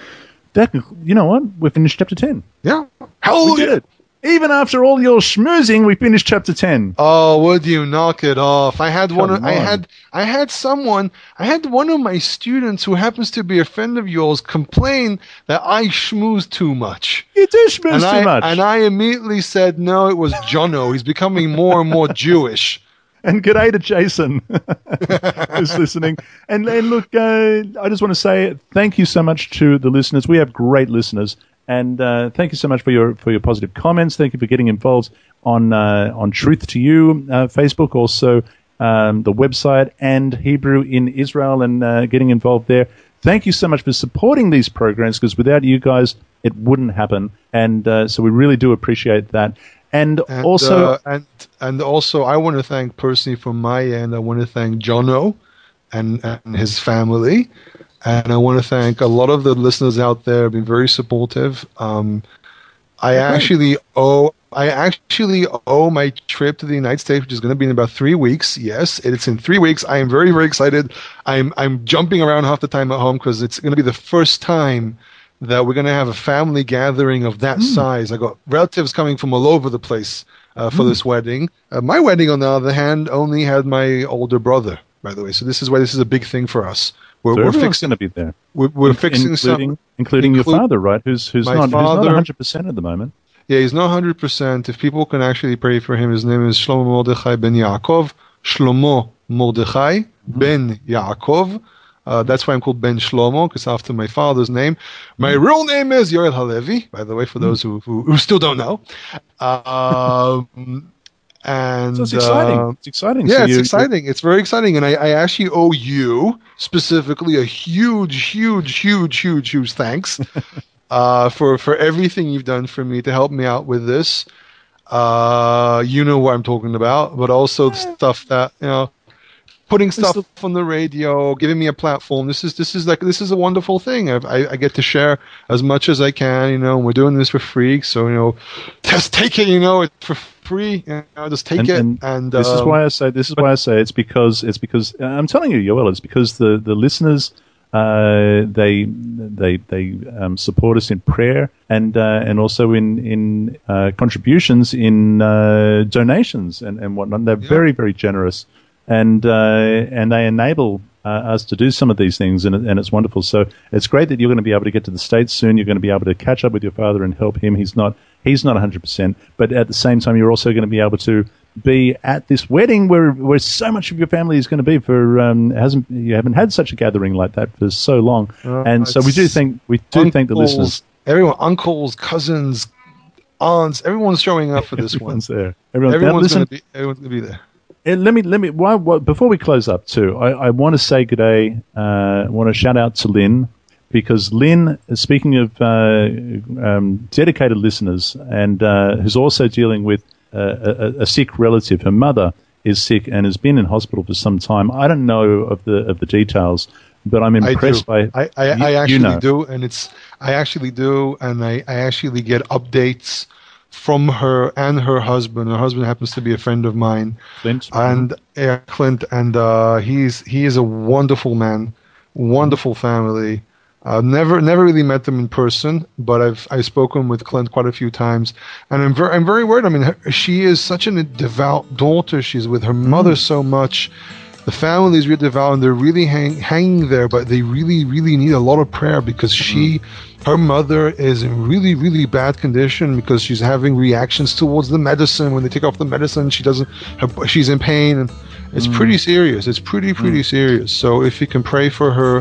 That, you know what? We finished chapter ten. Yeah. Hallelujah. We did it. Even after all your schmoozing, we finished chapter ten. Oh, would you knock it off? I had Come one. Of, on. I had. I had someone. I had one of my students who happens to be a friend of yours complain that I schmooze too much. You do schmooze and too I, much. And I immediately said, no, it was Jono. He's becoming more and more Jewish. And g'day to Jason who's listening. And, and look, uh, I just want to say thank you so much to the listeners. We have great listeners. And uh, thank you so much for your for your positive comments. Thank you for getting involved on uh, on Truth to You uh, Facebook, also um, the website, and Hebrew in Israel, and uh, getting involved there. Thank you so much for supporting these programs, because without you guys, it wouldn't happen. And uh, so we really do appreciate that. And, and also, uh, and and also, I want to thank personally from my end. I want to thank Jono and and his family. And I want to thank a lot of the listeners out there have been very supportive. Um, I okay. actually owe I actually owe my trip to the United States, which is going to be in about three weeks. Yes, it's in three weeks. I am very, very excited. I'm I'm jumping around half the time at home because it's going to be the first time that we're going to have a family gathering of that mm. size. I got relatives coming from all over the place uh, for mm. this wedding. Uh, my wedding, on the other hand, only had my older brother, by the way. So this is why this is a big thing for us. We're, so we're fixing to be there. We're, we're fixing including, some, including include your father, right? Who's who's not father, who's not one hundred percent at the moment. Yeah, he's not one hundred percent. If people can actually pray for him, his name is Shlomo Mordechai ben Yaakov. Shlomo Mordechai ben Yaakov. Uh, that's why I'm called Ben Shlomo, because after my father's name. My real name is Yoel Halevi, by the way, for those who who, who still don't know. Um, and so it's exciting. Uh, it's exciting. Yeah, so it's you, exciting. It's very exciting, and I, I actually owe you specifically a huge, huge, huge, huge, huge thanks uh, for for everything you've done for me to help me out with this. Uh, you know what I'm talking about, but also the stuff that you know. Putting stuff on the radio, giving me a platform. This is this is like this is a wonderful thing. I, I, I get to share as much as I can. You know, and we're doing this for free. So you know, just take it. You know, it's for free. You know, just take and, it. And, and this um, is why I say this is why I say it's because it's because uh, I'm telling you, Yoel, it's because the the listeners uh, they they they um, support us in prayer and uh, and also in in uh, contributions in uh, donations and and whatnot. They're yeah. very very generous. And uh, and they enable uh, us to do some of these things, and and it's wonderful. So it's great that you're going to be able to get to the States soon. You're going to be able to catch up with your father and help him. He's not he's not one hundred percent, but at the same time, you're also going to be able to be at this wedding where where so much of your family is going to be. For um, hasn't you haven't had such a gathering like that for so long, uh, and so we do think we do uncles, thank the listeners. Everyone, uncles, cousins, aunts, everyone's showing up for this everyone's one. There. Everyone, everyone's going to be everyone's going to be there. And let me let me why, why, before we close up too. I, I want to say good day. Uh, I want to shout out to Lynn because Lynn, speaking of uh, um, dedicated listeners, and uh, who's also dealing with uh, a, a sick relative. Her mother is sick and has been in hospital for some time. I don't know of the of the details, but I'm impressed I by. I, I, you, I actually you know. do, and it's I actually do, and I, I actually get updates from her and her husband. Her husband happens to be a friend of mine, Clint, and yeah, Clint, and uh, he's he is a wonderful man, wonderful family. I've never never really met them in person, but I've I've spoken with Clint quite a few times, and I'm very I'm very worried. I mean, her, she is such a devout daughter. She's with her mother mm. so much. The family is really devout, and they're really hang, hanging there, but they really, really need a lot of prayer because she, her mother is in really, really bad condition because she's having reactions towards the medicine. When they take off the medicine, she doesn't, her, she's in pain, and it's mm. pretty serious. It's pretty, pretty mm. serious. So if you can pray for her,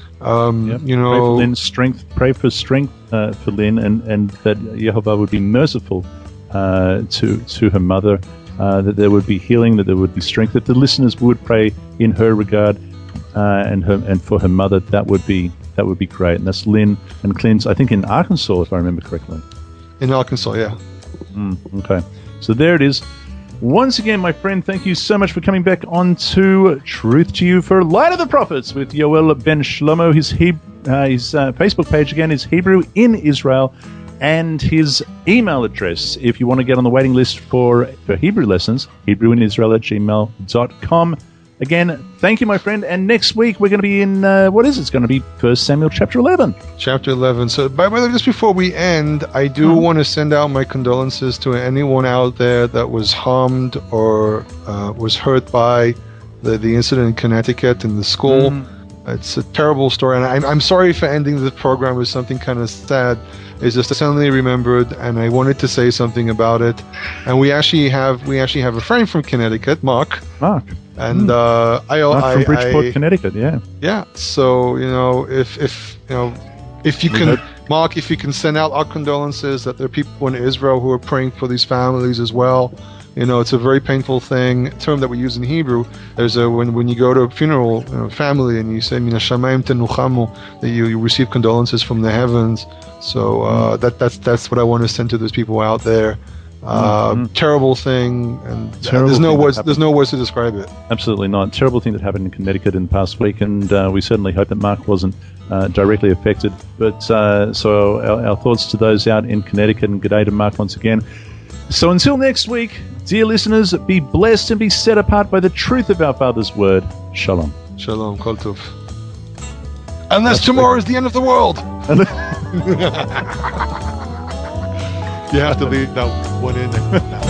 um, yep. you know. Pray for Lynn's strength, pray for strength uh, for Lynn, and, and that Yehovah would be merciful uh, to, to her mother. Uh, that there would be healing, that there would be strength, that the listeners would pray in her regard uh, and her and for her mother. That would be that would be great. And that's Lynn and Clint, I think in Arkansas, if I remember correctly. In Arkansas, yeah. Mm, okay, so there it is. Once again, my friend, thank you so much for coming back on to Truth to You for Light of the Prophets with Yoel Ben Shlomo. His he uh, his uh, Facebook page again is Hebrew in Israel. And his email address, if you want to get on the waiting list for, for Hebrew lessons, hebrewinisrael at gmail dot com. Again, thank you, my friend. And next week, we're going to be in, uh, what is it? It's going to be First Samuel chapter eleven. Chapter eleven. So, by the way, just before we end, I do mm-hmm. want to send out my condolences to anyone out there that was harmed or uh, was hurt by the, the incident in Connecticut in the school. Mm-hmm. It's a terrible story. And I'm, I'm sorry for ending the program with something kind of sad. It's just I suddenly remembered, and I wanted to say something about it. And we actually have we actually have a friend from Connecticut, Mark. Mark. And mm. uh, I, Mark I from Bridgeport, I, Connecticut. Yeah. Yeah. So you know, if if you know, if you can, Mark, if you can send out our condolences that there are people in Israel who are praying for these families as well. You know, it's a very painful thing. A term that we use in Hebrew. There's a when when you go to a funeral, you know, family, and you say "Min hashamayim tenuchamu," that you, you receive condolences from the heavens. So uh, that that's that's what I want to send to those people out there. Uh, mm-hmm. Terrible thing, and terrible there's no words. There's no words to describe it. Absolutely not. Terrible thing that happened in Connecticut in the past week, and uh, we certainly hope that Mark wasn't uh, directly affected. But uh, so our, our thoughts to those out in Connecticut, and good day to Mark once again. So until next week, dear listeners, be blessed and be set apart by the truth of our Father's word. Shalom. Shalom, kol tov. Unless That's tomorrow is the end of the world. You have to leave that one in there.